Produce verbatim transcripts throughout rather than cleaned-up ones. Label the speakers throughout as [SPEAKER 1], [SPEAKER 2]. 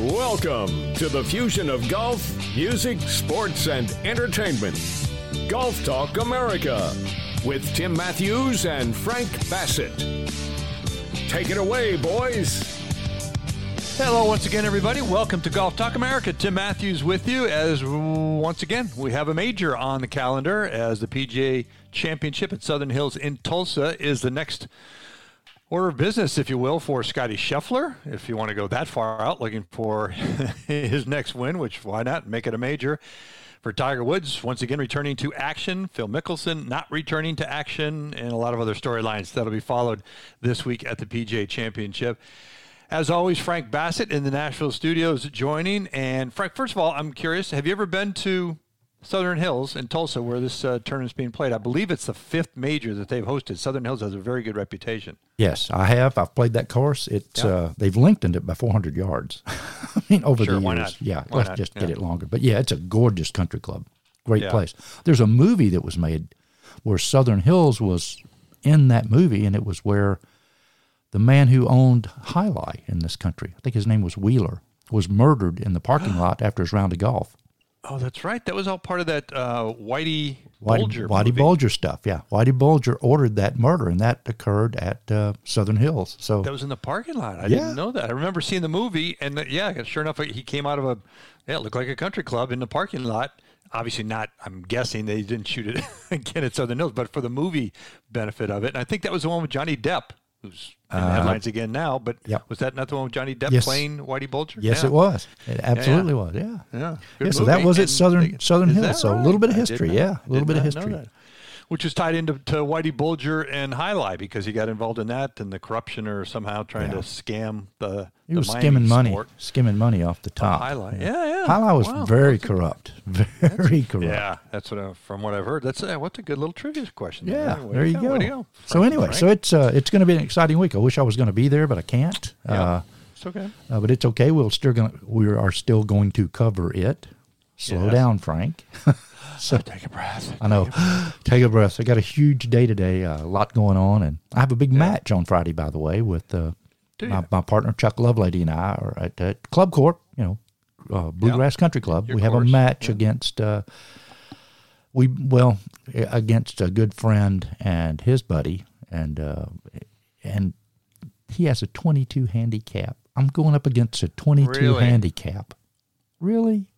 [SPEAKER 1] Welcome to the fusion of golf, music, sports, and entertainment. Golf Talk America with Tim Matthews and Frank Bassett. Take it away, boys.
[SPEAKER 2] Hello once again, everybody. Welcome to Golf Talk America. Tim Matthews with you as once again we have a major on the calendar as the P G A Championship at Southern Hills in Tulsa is the next order of business, if you will, for Scotty Scheffler. If you want to go that far out, looking for his next win, which why not make it a major. For Tiger Woods, once again returning to action. Phil Mickelson not returning to action, and a lot of other storylines that'll be followed this week at the P G A Championship. As always, Frank Bassett in the Nashville studios joining. And Frank, first of all, I'm curious, have you ever been to Southern Hills in Tulsa where this uh, tournament's being played? I believe it's the fifth major that they've hosted. Southern Hills has a very good reputation.
[SPEAKER 3] Yes, I have. I've played that course. It's yeah. uh, they've lengthened it by four hundred yards. I mean, over
[SPEAKER 2] sure,
[SPEAKER 3] the years.
[SPEAKER 2] Why not?
[SPEAKER 3] Yeah,
[SPEAKER 2] why
[SPEAKER 3] let's
[SPEAKER 2] not?
[SPEAKER 3] just
[SPEAKER 2] yeah.
[SPEAKER 3] get it longer. But yeah, it's a gorgeous country club. Great
[SPEAKER 2] yeah.
[SPEAKER 3] place. There's a movie that was made where Southern Hills was in that movie, and it was where the man who owned Jai Alai in this country, I think his name was Wheeler, was murdered in the parking lot after his round of golf.
[SPEAKER 2] Oh, that's right. That was all part of that uh, Whitey
[SPEAKER 3] Whitey
[SPEAKER 2] Bulger
[SPEAKER 3] Whitey
[SPEAKER 2] movie.
[SPEAKER 3] Bulger stuff, yeah. Whitey Bulger ordered that murder, and that occurred at uh, Southern Hills. So
[SPEAKER 2] that was in the parking lot. I
[SPEAKER 3] yeah.
[SPEAKER 2] didn't know that. I remember seeing the movie, and the, yeah, sure enough, he came out of a, yeah, it looked like a country club in the parking lot. Obviously not, I'm guessing they didn't shoot it again at Southern Hills, but for the movie benefit of it. And I think that was the one with Johnny Depp, who's in the
[SPEAKER 3] uh,
[SPEAKER 2] headlines again now, but
[SPEAKER 3] yep.
[SPEAKER 2] was that not the one with Johnny Depp
[SPEAKER 3] yes.
[SPEAKER 2] playing Whitey Bulger?
[SPEAKER 3] Yes,
[SPEAKER 2] yeah.
[SPEAKER 3] it was. It absolutely
[SPEAKER 2] yeah, yeah.
[SPEAKER 3] was, yeah.
[SPEAKER 2] Yeah,
[SPEAKER 3] yeah so that was at Southern
[SPEAKER 2] they,
[SPEAKER 3] Southern Hills, so
[SPEAKER 2] right?
[SPEAKER 3] a little bit of
[SPEAKER 2] I
[SPEAKER 3] history,
[SPEAKER 2] not,
[SPEAKER 3] yeah, a little bit of history.
[SPEAKER 2] Which was tied into to Whitey Bulger and Jai Alai because he got involved in that and the corruption or somehow trying
[SPEAKER 3] yeah.
[SPEAKER 2] to scam the
[SPEAKER 3] He
[SPEAKER 2] the
[SPEAKER 3] was
[SPEAKER 2] mining
[SPEAKER 3] skimming money,
[SPEAKER 2] sport.
[SPEAKER 3] skimming money off the top.
[SPEAKER 2] Jai Alai, yeah, yeah.
[SPEAKER 3] Jai Alai was
[SPEAKER 2] wow.
[SPEAKER 3] very corrupt, very corrupt.
[SPEAKER 2] Yeah, that's what I, from what I've heard. That's uh, what's a good little trivia question.
[SPEAKER 3] Yeah,
[SPEAKER 2] there,
[SPEAKER 3] there you go.
[SPEAKER 2] go. You go.
[SPEAKER 3] So anyway,
[SPEAKER 2] Frank.
[SPEAKER 3] so it's uh, it's going to be an exciting week. I wish I was going to be there, but I can't.
[SPEAKER 2] Yeah,
[SPEAKER 3] uh,
[SPEAKER 2] it's okay.
[SPEAKER 3] Uh, but it's okay. We'll still gonna we are still going to cover it. Slow
[SPEAKER 2] yes.
[SPEAKER 3] down, Frank.
[SPEAKER 2] So take a breath.
[SPEAKER 3] I know. Take a breath. I got a huge day today, uh, a lot going on, and I have a big yeah. match on Friday, by the way, with uh, my, my partner Chuck Lovelady and I are at, at Club Corp, you know, uh, Bluegrass yeah. Country Club.
[SPEAKER 2] Your
[SPEAKER 3] we have
[SPEAKER 2] course.
[SPEAKER 3] a match
[SPEAKER 2] yeah.
[SPEAKER 3] against uh, we well against a good friend and his buddy, and uh, and he has a twenty-two handicap. I'm going up against a twenty-two
[SPEAKER 2] really?
[SPEAKER 3] handicap. Really?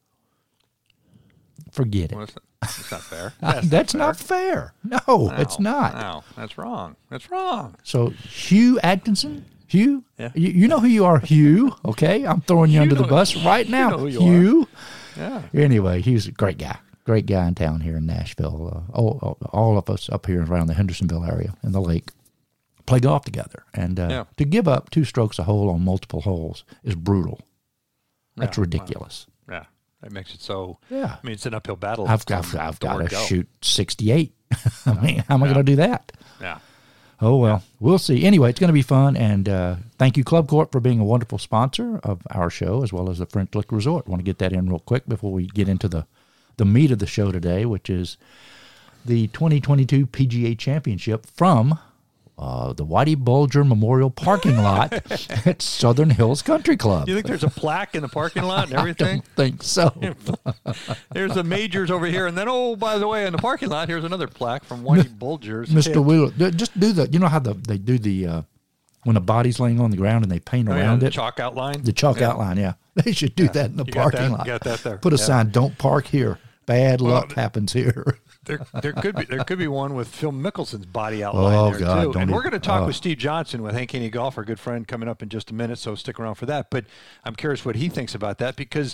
[SPEAKER 3] Forget it.
[SPEAKER 2] Well, that's not fair. That's,
[SPEAKER 3] that's
[SPEAKER 2] not,
[SPEAKER 3] not
[SPEAKER 2] fair.
[SPEAKER 3] fair. No,
[SPEAKER 2] no,
[SPEAKER 3] it's not.
[SPEAKER 2] No, that's wrong. That's wrong.
[SPEAKER 3] So Hugh Atkinson, Hugh,
[SPEAKER 2] yeah.
[SPEAKER 3] you, you know who you are, Hugh. Okay, I'm throwing you
[SPEAKER 2] Hugh
[SPEAKER 3] under the
[SPEAKER 2] knows,
[SPEAKER 3] bus right now,
[SPEAKER 2] you know who you
[SPEAKER 3] Hugh.
[SPEAKER 2] Yeah.
[SPEAKER 3] Anyway, he's a great guy. Great guy in town here in Nashville. Uh, all, all of us up here around the Hendersonville area in the lake play golf together. And uh,
[SPEAKER 2] yeah.
[SPEAKER 3] to give up two strokes a hole on multiple holes is brutal. That's
[SPEAKER 2] yeah.
[SPEAKER 3] ridiculous.
[SPEAKER 2] Wow. Yeah. That makes it so.
[SPEAKER 3] Yeah.
[SPEAKER 2] I mean, it's an uphill battle.
[SPEAKER 3] I've got, I've got to
[SPEAKER 2] go.
[SPEAKER 3] shoot sixty-eight. I mean, how am I yeah. going to do that?
[SPEAKER 2] Yeah.
[SPEAKER 3] Oh, well, we'll see. Anyway, it's going to be fun, and uh, thank you, Club Corp, for being a wonderful sponsor of our show, as well as the French Lick Resort. I want to get that in real quick before we get into the, the meat of the show today, which is the twenty twenty-two P G A Championship from uh, the Whitey Bulger Memorial parking lot at Southern Hills Country Club.
[SPEAKER 2] You think there's a plaque in the parking lot and everything?
[SPEAKER 3] I don't think so.
[SPEAKER 2] There's the majors over here, and then, oh, by the way, in the parking lot, here's another plaque from Whitey Bulger's.
[SPEAKER 3] Mister Wheeler, just do the, you know how the they do the, uh, when a body's laying on the ground and they paint
[SPEAKER 2] oh,
[SPEAKER 3] around
[SPEAKER 2] yeah, the
[SPEAKER 3] it?
[SPEAKER 2] chalk outline?
[SPEAKER 3] The chalk
[SPEAKER 2] yeah.
[SPEAKER 3] outline, yeah. They should do yeah. that in the
[SPEAKER 2] you
[SPEAKER 3] parking
[SPEAKER 2] got that,
[SPEAKER 3] lot.
[SPEAKER 2] You got that there.
[SPEAKER 3] Put a
[SPEAKER 2] yeah.
[SPEAKER 3] sign, don't park here. Bad
[SPEAKER 2] well,
[SPEAKER 3] luck happens here.
[SPEAKER 2] There, there could be there could be one with Phil Mickelson's body outline
[SPEAKER 3] oh,
[SPEAKER 2] there
[SPEAKER 3] God,
[SPEAKER 2] too.
[SPEAKER 3] Don't
[SPEAKER 2] and
[SPEAKER 3] even,
[SPEAKER 2] we're going to talk
[SPEAKER 3] oh.
[SPEAKER 2] with Steve Johnson with Hank Haney Golf, our good friend, coming up in just a minute. So stick around for that. But I'm curious what he thinks about that because,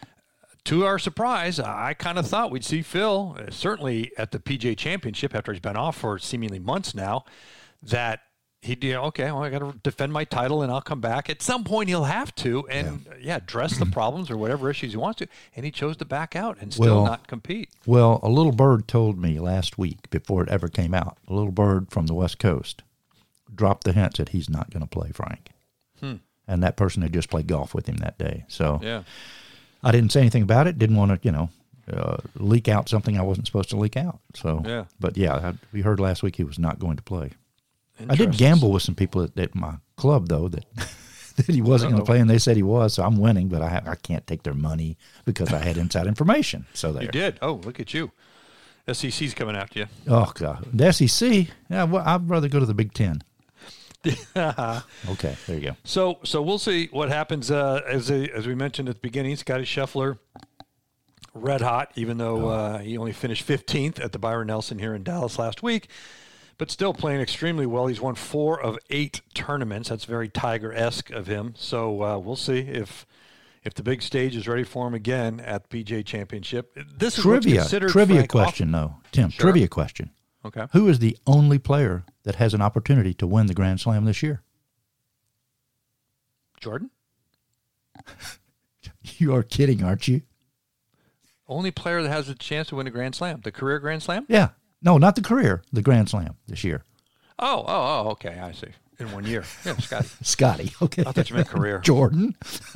[SPEAKER 2] to our surprise, I kind of thought we'd see Phil uh, certainly at the P G A Championship after he's been off for seemingly months now. That he'd you know, okay, well, I got to defend my title and I'll come back. At some point, he'll have to and yeah, yeah address the problems or whatever issues he wants to. And he chose to back out and still
[SPEAKER 3] well,
[SPEAKER 2] not compete.
[SPEAKER 3] Well, a little bird told me last week before it ever came out. A little bird from the West Coast dropped the hint that he's not going to play Frank.
[SPEAKER 2] Hmm.
[SPEAKER 3] And that person had just played golf with him that day. So
[SPEAKER 2] yeah.
[SPEAKER 3] I didn't say anything about it. Didn't want to, you know, uh, leak out something I wasn't supposed to leak out. So,
[SPEAKER 2] yeah.
[SPEAKER 3] But yeah, I, we heard last week he was not going to play. I did gamble with some people at, at my club, though, that that he wasn't going
[SPEAKER 2] Uh-oh.
[SPEAKER 3] to play, and they said he was, so I'm winning, but I, I can't take their money because I had inside information. So there.
[SPEAKER 2] You did. Oh, look at you. S E C's coming after you.
[SPEAKER 3] Oh, God. The S E C? Yeah, well, I'd rather go to the Big Ten. Okay, there you go.
[SPEAKER 2] So, so we'll see what happens. Uh, as a, as we mentioned at the beginning, Scotty Scheffler, red hot, even though uh, he only finished fifteenth at the Byron Nelson here in Dallas last week, but still playing extremely well. He's won four of eight tournaments. That's very Tiger-esque of him. So uh, we'll see if if the big stage is ready for him again at the P G A Championship. This is what's
[SPEAKER 3] Trivia,
[SPEAKER 2] considered
[SPEAKER 3] trivia
[SPEAKER 2] Frank
[SPEAKER 3] question, though, Tim.
[SPEAKER 2] Sure.
[SPEAKER 3] Trivia question.
[SPEAKER 2] Okay.
[SPEAKER 3] Who is the only player that has an opportunity to win the Grand Slam this year?
[SPEAKER 2] Jordan?
[SPEAKER 3] You are kidding, aren't you?
[SPEAKER 2] Only player that has a chance to win a Grand Slam. The career Grand Slam?
[SPEAKER 3] Yeah. No, not the career, the Grand Slam this year.
[SPEAKER 2] Oh, oh, oh, okay. I see. In one year. Yeah, Scotty.
[SPEAKER 3] Scotty, okay.
[SPEAKER 2] I thought you meant career.
[SPEAKER 3] Jordan.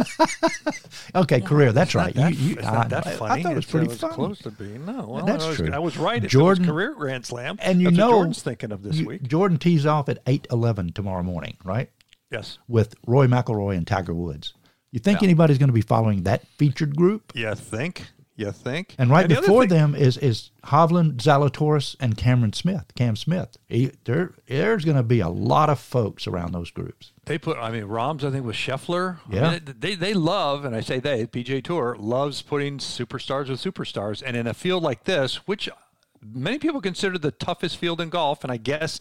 [SPEAKER 3] Okay, career, that's
[SPEAKER 2] It's not
[SPEAKER 3] right.
[SPEAKER 2] that,
[SPEAKER 3] You- you-
[SPEAKER 2] it's not
[SPEAKER 3] I-
[SPEAKER 2] that
[SPEAKER 3] I-
[SPEAKER 2] funny.
[SPEAKER 3] I thought it was
[SPEAKER 2] It's-
[SPEAKER 3] pretty
[SPEAKER 2] it was
[SPEAKER 3] funny.
[SPEAKER 2] close to being. No, well,
[SPEAKER 3] That's
[SPEAKER 2] I was,
[SPEAKER 3] true.
[SPEAKER 2] I was right. If
[SPEAKER 3] Jordan-
[SPEAKER 2] it was career Grand Slam.
[SPEAKER 3] And you
[SPEAKER 2] That's
[SPEAKER 3] know,
[SPEAKER 2] what Jordan's thinking of this
[SPEAKER 3] you-
[SPEAKER 2] week.
[SPEAKER 3] Jordan tees off at eight eleven tomorrow morning, right?
[SPEAKER 2] Yes.
[SPEAKER 3] With Roy McIlroy and Tiger Woods. You think
[SPEAKER 2] Yeah.
[SPEAKER 3] anybody's going to be following that featured group?
[SPEAKER 2] You think? You think?
[SPEAKER 3] And right
[SPEAKER 2] the other
[SPEAKER 3] before
[SPEAKER 2] thing-
[SPEAKER 3] them is is Hovland, Zalatoris, and Cameron Smith. Cam Smith. He, there, there's going to be a lot of folks around those groups.
[SPEAKER 2] They put, I mean, Rahms, I think, with Scheffler. I
[SPEAKER 3] Yeah.
[SPEAKER 2] mean, they, they love, and I say they, P G A Tour loves putting superstars with superstars. And in a field like this, which many people consider the toughest field in golf, and I guess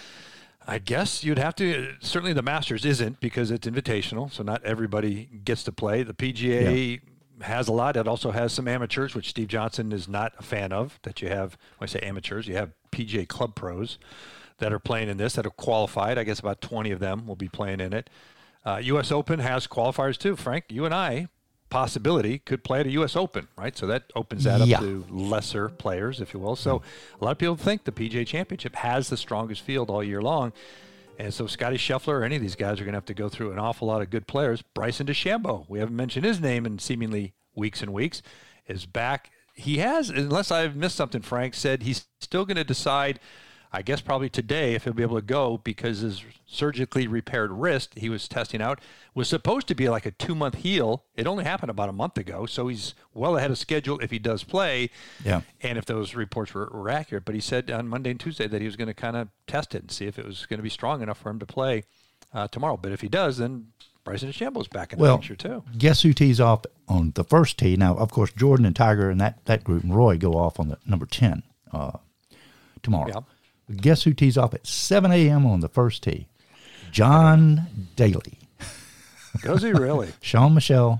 [SPEAKER 2] I guess you'd have to, certainly the Masters isn't because it's invitational, so not everybody gets to play. The P G A
[SPEAKER 3] Yeah.
[SPEAKER 2] has a lot. It also has some amateurs, which Steve Johnson is not a fan of, that you have, when I say amateurs, you have P G A club pros that are playing in this, that have qualified. I guess about twenty of them will be playing in it. Uh, U S Open has qualifiers too. Frank, you and I, possibility, could play at a U S Open, right? So that opens that
[SPEAKER 3] Yeah.
[SPEAKER 2] up to lesser players, if you will. So a lot of people think the P G A Championship has the strongest field all year long. And so Scotty Scheffler or any of these guys are going to have to go through an awful lot of good players. Bryson DeChambeau, we haven't mentioned his name in seemingly weeks and weeks, is back. He has, unless I've missed something, Frank said he's still going to decide, I guess probably today, if he'll be able to go because his surgically repaired wrist he was testing out was supposed to be like a two-month heal. It only happened about a month ago, so he's well ahead of schedule if he does play.
[SPEAKER 3] Yeah.
[SPEAKER 2] And if those reports were, were accurate. But he said on Monday and Tuesday that he was going to kind of test it and see if it was going to be strong enough for him to play uh, tomorrow. But if he does, then Bryson DeChambeau's back in the
[SPEAKER 3] Well,
[SPEAKER 2] picture too.
[SPEAKER 3] guess who tees off on the first tee? Now, of course, Jordan and Tiger and that, that group and Roy go off on the number ten uh, tomorrow.
[SPEAKER 2] Yeah.
[SPEAKER 3] But guess who tees off at seven a.m. on the first tee? John Daly.
[SPEAKER 2] Does he really?
[SPEAKER 3] Sean Michelle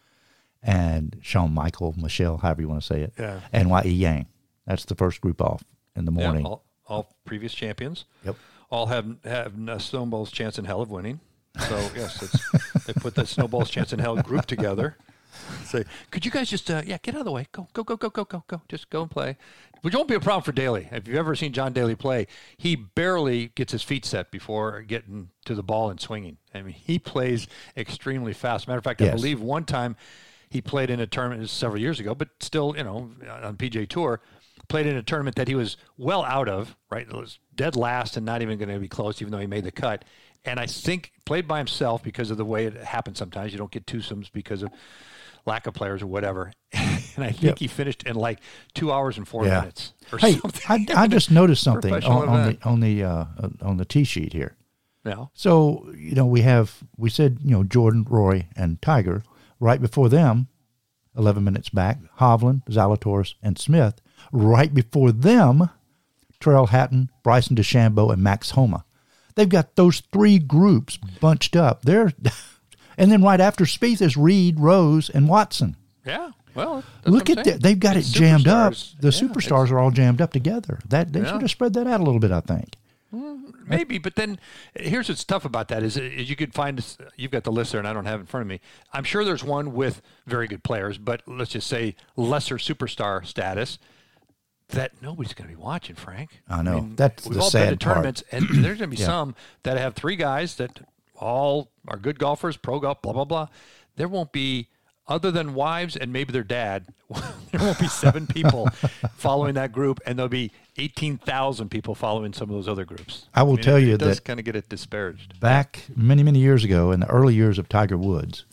[SPEAKER 3] and Sean Michael Michelle, however you want to say it,
[SPEAKER 2] Yeah.
[SPEAKER 3] and Y E Yang. That's the first group off in the morning.
[SPEAKER 2] Yeah, all, all previous champions.
[SPEAKER 3] Yep.
[SPEAKER 2] All have have a snowball's chance in hell of winning. So yes, it's, they put the snowball's chance in hell group together. Say, could you guys just uh, yeah get out of the way? Go go go go go go go. Just go and play. Which won't be a problem for Daly. If you've ever seen John Daly play, he barely gets his feet set before getting to the ball and swinging. I mean, he plays extremely fast. Matter of fact, I
[SPEAKER 3] Yes.
[SPEAKER 2] believe one time he played in a tournament this was several years ago, but still, you know, on P G A Tour, played in a tournament that he was well out of, right? It was dead last and not even going to be close, even though he made the cut. And I think played by himself because of the way it happens sometimes. You don't get twosomes because of lack of players or whatever. And I think
[SPEAKER 3] Yep.
[SPEAKER 2] he finished in like two hours and four
[SPEAKER 3] Yeah.
[SPEAKER 2] minutes or
[SPEAKER 3] Hey,
[SPEAKER 2] something.
[SPEAKER 3] I, I just noticed something
[SPEAKER 2] Professional
[SPEAKER 3] on, on
[SPEAKER 2] event.
[SPEAKER 3] the on the uh, on the tee sheet here.
[SPEAKER 2] Yeah.
[SPEAKER 3] So, you know, we have, we said, you know, Jordan, Roy, and Tiger. Right before them, eleven minutes back, Hovland, Zalatoris, and Smith. Right before them, Terrell Hatton, Bryson DeChambeau, and Max Homa. They've got those three groups bunched up. They're, and then right after Spieth is Reed, Rose, and Watson.
[SPEAKER 2] Yeah. Well, that's
[SPEAKER 3] Look
[SPEAKER 2] what I'm
[SPEAKER 3] at
[SPEAKER 2] saying.
[SPEAKER 3] that. They've got
[SPEAKER 2] It's
[SPEAKER 3] it jammed up.
[SPEAKER 2] superstars.
[SPEAKER 3] The
[SPEAKER 2] Yeah,
[SPEAKER 3] superstars are all jammed up together. That They
[SPEAKER 2] Yeah.
[SPEAKER 3] should have spread that out a little bit, I think.
[SPEAKER 2] Maybe, but then here's what's tough about that is, is you could find, you've got the list there and I don't have it in front of me. I'm sure there's one with very good players, but let's just say lesser superstar status that nobody's going to be watching, Frank.
[SPEAKER 3] I know.
[SPEAKER 2] mean,
[SPEAKER 3] That's
[SPEAKER 2] we've
[SPEAKER 3] the
[SPEAKER 2] all
[SPEAKER 3] sad
[SPEAKER 2] been to tournaments, and there's going to be
[SPEAKER 3] Yeah.
[SPEAKER 2] some that have three guys that all are good golfers, pro golf, blah, blah, blah. There won't be other than wives and maybe their dad, there won't be seven people following that group, and there'll be eighteen thousand people following some of those other groups.
[SPEAKER 3] I will
[SPEAKER 2] I mean,
[SPEAKER 3] tell
[SPEAKER 2] it,
[SPEAKER 3] you
[SPEAKER 2] it does
[SPEAKER 3] that
[SPEAKER 2] kind of get it disparaged.
[SPEAKER 3] Back many, many years ago, in the early years of Tiger Woods,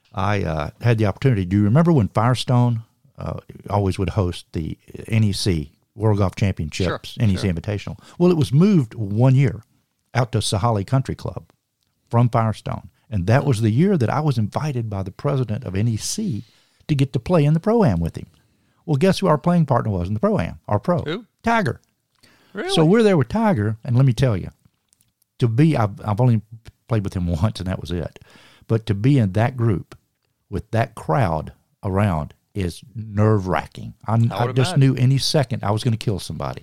[SPEAKER 3] I uh, had the opportunity. Do you remember when Firestone uh, always would host the N E C World Golf Championships,
[SPEAKER 2] Sure,
[SPEAKER 3] N E C
[SPEAKER 2] sure.
[SPEAKER 3] Invitational? Well, it was moved one year out to Sahali Country Club from Firestone. And that was the year that I was invited by the president of N E C to get to play in the Pro-Am with him. Well, guess who our playing partner was in the Pro-Am? Our pro.
[SPEAKER 2] Who?
[SPEAKER 3] Tiger.
[SPEAKER 2] Really?
[SPEAKER 3] So we're there with Tiger, and let me tell you, to be, I've, I've only played with him once, and that was it. But to be in that group with that crowd around is nerve-wracking. I, I,
[SPEAKER 2] would
[SPEAKER 3] just
[SPEAKER 2] imagine.
[SPEAKER 3] knew any second I was going to kill somebody.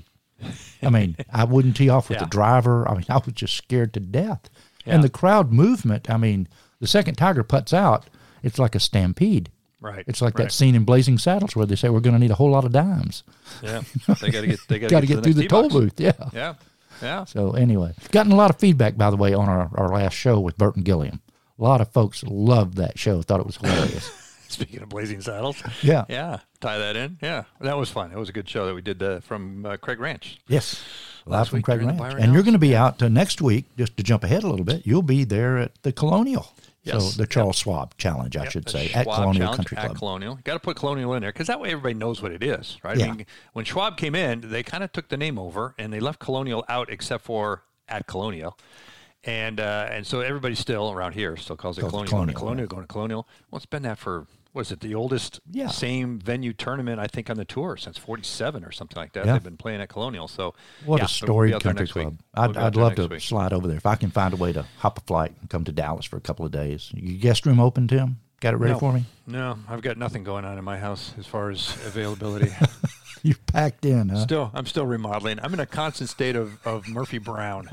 [SPEAKER 3] I mean, I wouldn't tee off with
[SPEAKER 2] Yeah.
[SPEAKER 3] the driver. I mean, I was just scared to death.
[SPEAKER 2] Yeah.
[SPEAKER 3] And the crowd movement, I mean, the second Tiger putts out, it's like a stampede.
[SPEAKER 2] Right.
[SPEAKER 3] It's like
[SPEAKER 2] right.
[SPEAKER 3] that scene in Blazing Saddles where they say we're going to need a whole lot of dimes.
[SPEAKER 2] Yeah. They got to get. They got
[SPEAKER 3] Got
[SPEAKER 2] to
[SPEAKER 3] to get through the
[SPEAKER 2] next
[SPEAKER 3] toll
[SPEAKER 2] tee box.
[SPEAKER 3] booth. Yeah.
[SPEAKER 2] Yeah. Yeah.
[SPEAKER 3] So anyway, gotten a lot of feedback, by the way, on our, our last show with Burton Gilliam. A lot of folks loved that show, thought it was hilarious.
[SPEAKER 2] Speaking of Blazing Saddles.
[SPEAKER 3] Yeah.
[SPEAKER 2] Yeah. Tie that in. Yeah. That was fun. It was a good show that we did uh, from uh, Craig Ranch.
[SPEAKER 3] Yes. Live
[SPEAKER 2] Last
[SPEAKER 3] from
[SPEAKER 2] week
[SPEAKER 3] Craig
[SPEAKER 2] during the
[SPEAKER 3] Ranch.
[SPEAKER 2] Byron
[SPEAKER 3] And you're
[SPEAKER 2] House.
[SPEAKER 3] going to be out uh, next week, just to jump ahead a little bit, you'll be there at the Colonial.
[SPEAKER 2] Yes.
[SPEAKER 3] So the Charles Schwab Challenge, I
[SPEAKER 2] Yep,
[SPEAKER 3] should
[SPEAKER 2] the
[SPEAKER 3] say,
[SPEAKER 2] Schwab
[SPEAKER 3] at Colonial
[SPEAKER 2] Challenge
[SPEAKER 3] Country
[SPEAKER 2] at
[SPEAKER 3] Club.
[SPEAKER 2] Colonial. Got to put Colonial in there because that way everybody knows what it is, right?
[SPEAKER 3] Yeah.
[SPEAKER 2] I mean, when Schwab came in, they kind of took the name over and they left Colonial out except for at Colonial. And uh, and so everybody still around here still calls it
[SPEAKER 3] Calls it
[SPEAKER 2] Colonial. Going to
[SPEAKER 3] Colonial,
[SPEAKER 2] Colonial, going to Colonial. Well, it's been that for, what is it, the oldest
[SPEAKER 3] Yeah.
[SPEAKER 2] same venue tournament, I think, on the tour since forty-seven or something like that.
[SPEAKER 3] Yeah.
[SPEAKER 2] They've been playing at Colonial. So,
[SPEAKER 3] What
[SPEAKER 2] yeah,
[SPEAKER 3] a
[SPEAKER 2] so we'll
[SPEAKER 3] storied
[SPEAKER 2] be out there
[SPEAKER 3] country
[SPEAKER 2] next week.
[SPEAKER 3] club.
[SPEAKER 2] We'll
[SPEAKER 3] I'd,
[SPEAKER 2] be out
[SPEAKER 3] I'd
[SPEAKER 2] there
[SPEAKER 3] love
[SPEAKER 2] next
[SPEAKER 3] to
[SPEAKER 2] week.
[SPEAKER 3] slide over there. If I can find a way to hop a flight and come to Dallas for a couple of days. Your guest room open, Tim? Got it ready
[SPEAKER 2] No.
[SPEAKER 3] for me?
[SPEAKER 2] No, I've got nothing going on in my house as far as availability.
[SPEAKER 3] You packed in, huh?
[SPEAKER 2] Still, I'm still remodeling. I'm in a constant state of, of Murphy Brown.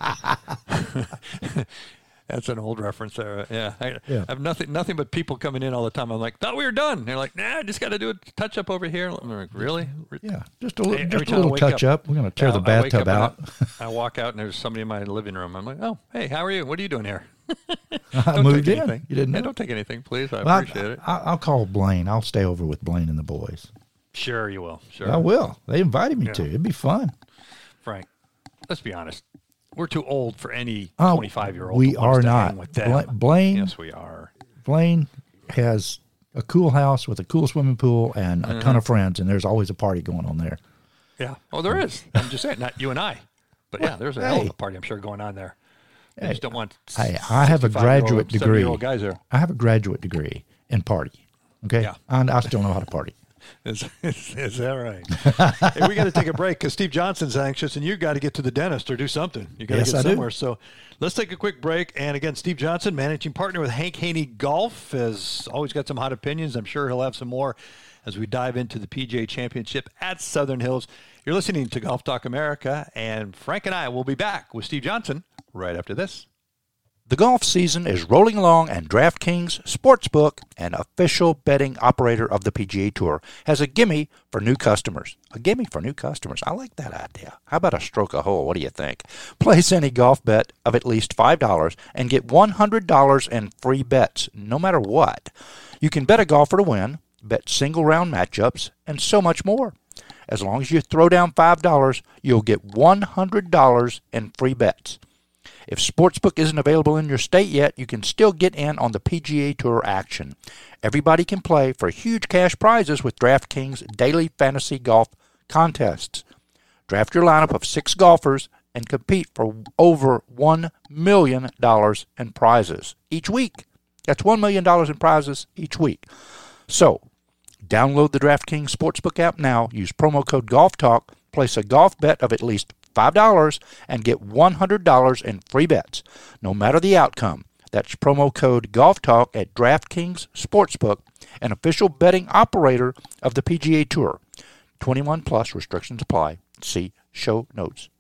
[SPEAKER 2] That's an old reference there. Yeah. I,
[SPEAKER 3] Yeah.
[SPEAKER 2] I have nothing nothing but people coming in all the time. I'm like, thought we were done. They're like, nah, just got to do a touch up over here. I'm like, really?
[SPEAKER 3] Yeah, just a, li-
[SPEAKER 2] Every
[SPEAKER 3] just a
[SPEAKER 2] time I
[SPEAKER 3] little
[SPEAKER 2] wake
[SPEAKER 3] touch
[SPEAKER 2] up-
[SPEAKER 3] up. We're going to tear
[SPEAKER 2] Yeah,
[SPEAKER 3] the
[SPEAKER 2] I wake
[SPEAKER 3] bathtub
[SPEAKER 2] up
[SPEAKER 3] out.
[SPEAKER 2] and I, I walk out and there's somebody in my living room. I'm like, oh, hey, how are you? What are you doing here?
[SPEAKER 3] I
[SPEAKER 2] Don't
[SPEAKER 3] moved
[SPEAKER 2] take
[SPEAKER 3] in.
[SPEAKER 2] anything.
[SPEAKER 3] You didn't know?
[SPEAKER 2] Yeah, don't take anything, please. I
[SPEAKER 3] Well,
[SPEAKER 2] appreciate it.
[SPEAKER 3] I, I'll call Blaine. I'll stay over with Blaine and the boys.
[SPEAKER 2] Sure, you will. Sure.
[SPEAKER 3] I will. They invited me
[SPEAKER 2] Yeah.
[SPEAKER 3] to. It'd be fun.
[SPEAKER 2] Frank, let's be honest. We're too old for any
[SPEAKER 3] Oh,
[SPEAKER 2] twenty-five-year-old.
[SPEAKER 3] we
[SPEAKER 2] who wants
[SPEAKER 3] are
[SPEAKER 2] to
[SPEAKER 3] not.
[SPEAKER 2] hang with them.
[SPEAKER 3] Bla- Blaine-
[SPEAKER 2] Yes, we are.
[SPEAKER 3] Blaine has a cool house with a cool swimming pool and a
[SPEAKER 2] Mm-hmm.
[SPEAKER 3] ton of friends, and there's always a party going on there.
[SPEAKER 2] Yeah. Oh, there is. I'm just saying, not you and I. But yeah, there's a hell of
[SPEAKER 3] Hey.
[SPEAKER 2] a party, I'm sure, going on there. They
[SPEAKER 3] Hey.
[SPEAKER 2] just don't want
[SPEAKER 3] Hey, I have a graduate degree.
[SPEAKER 2] seventy-year-old guys there.
[SPEAKER 3] I have a graduate degree in party. Okay?
[SPEAKER 2] Yeah.
[SPEAKER 3] And I still know how to party.
[SPEAKER 2] Is, is, is that right? Hey, we got to take a break because Steve Johnson's anxious, and you got to get to the dentist or do something. You got to
[SPEAKER 3] Yes,
[SPEAKER 2] get
[SPEAKER 3] I do.
[SPEAKER 2] somewhere. So let's take a quick break. And again, Steve Johnson, managing partner with Hank Haney Golf, has always got some hot opinions. I'm sure he'll have some more as we dive into the P G A Championship at Southern Hills. You're listening to Golf Talk America, and Frank and I will be back with Steve Johnson right after this.
[SPEAKER 3] The golf season is rolling along, and DraftKings Sportsbook, an official betting operator of the P G A Tour, has a gimme for new customers. A gimme for new customers. I like that idea. How about a stroke a hole? What do you think? Place any golf bet of at least five dollars and get one hundred dollars in free bets, no matter what. You can bet a golfer to win, bet single-round matchups, and so much more. As long as you throw down five dollars, you'll get one hundred dollars in free bets. If Sportsbook isn't available in your state yet, you can still get in on the P G A Tour action. Everybody can play for huge cash prizes with DraftKings daily fantasy golf contests. Draft your lineup of six golfers and compete for over one million dollars in prizes each week. That's one million dollars in prizes each week. So, download the DraftKings Sportsbook app now, use promo code GolfTalk, place a golf bet of at least five dollars, and get one hundred dollars in free bets, no matter the outcome. That's promo code GolfTalk at DraftKings Sportsbook, an official betting operator of the P G A Tour. twenty-one plus restrictions apply. See show notes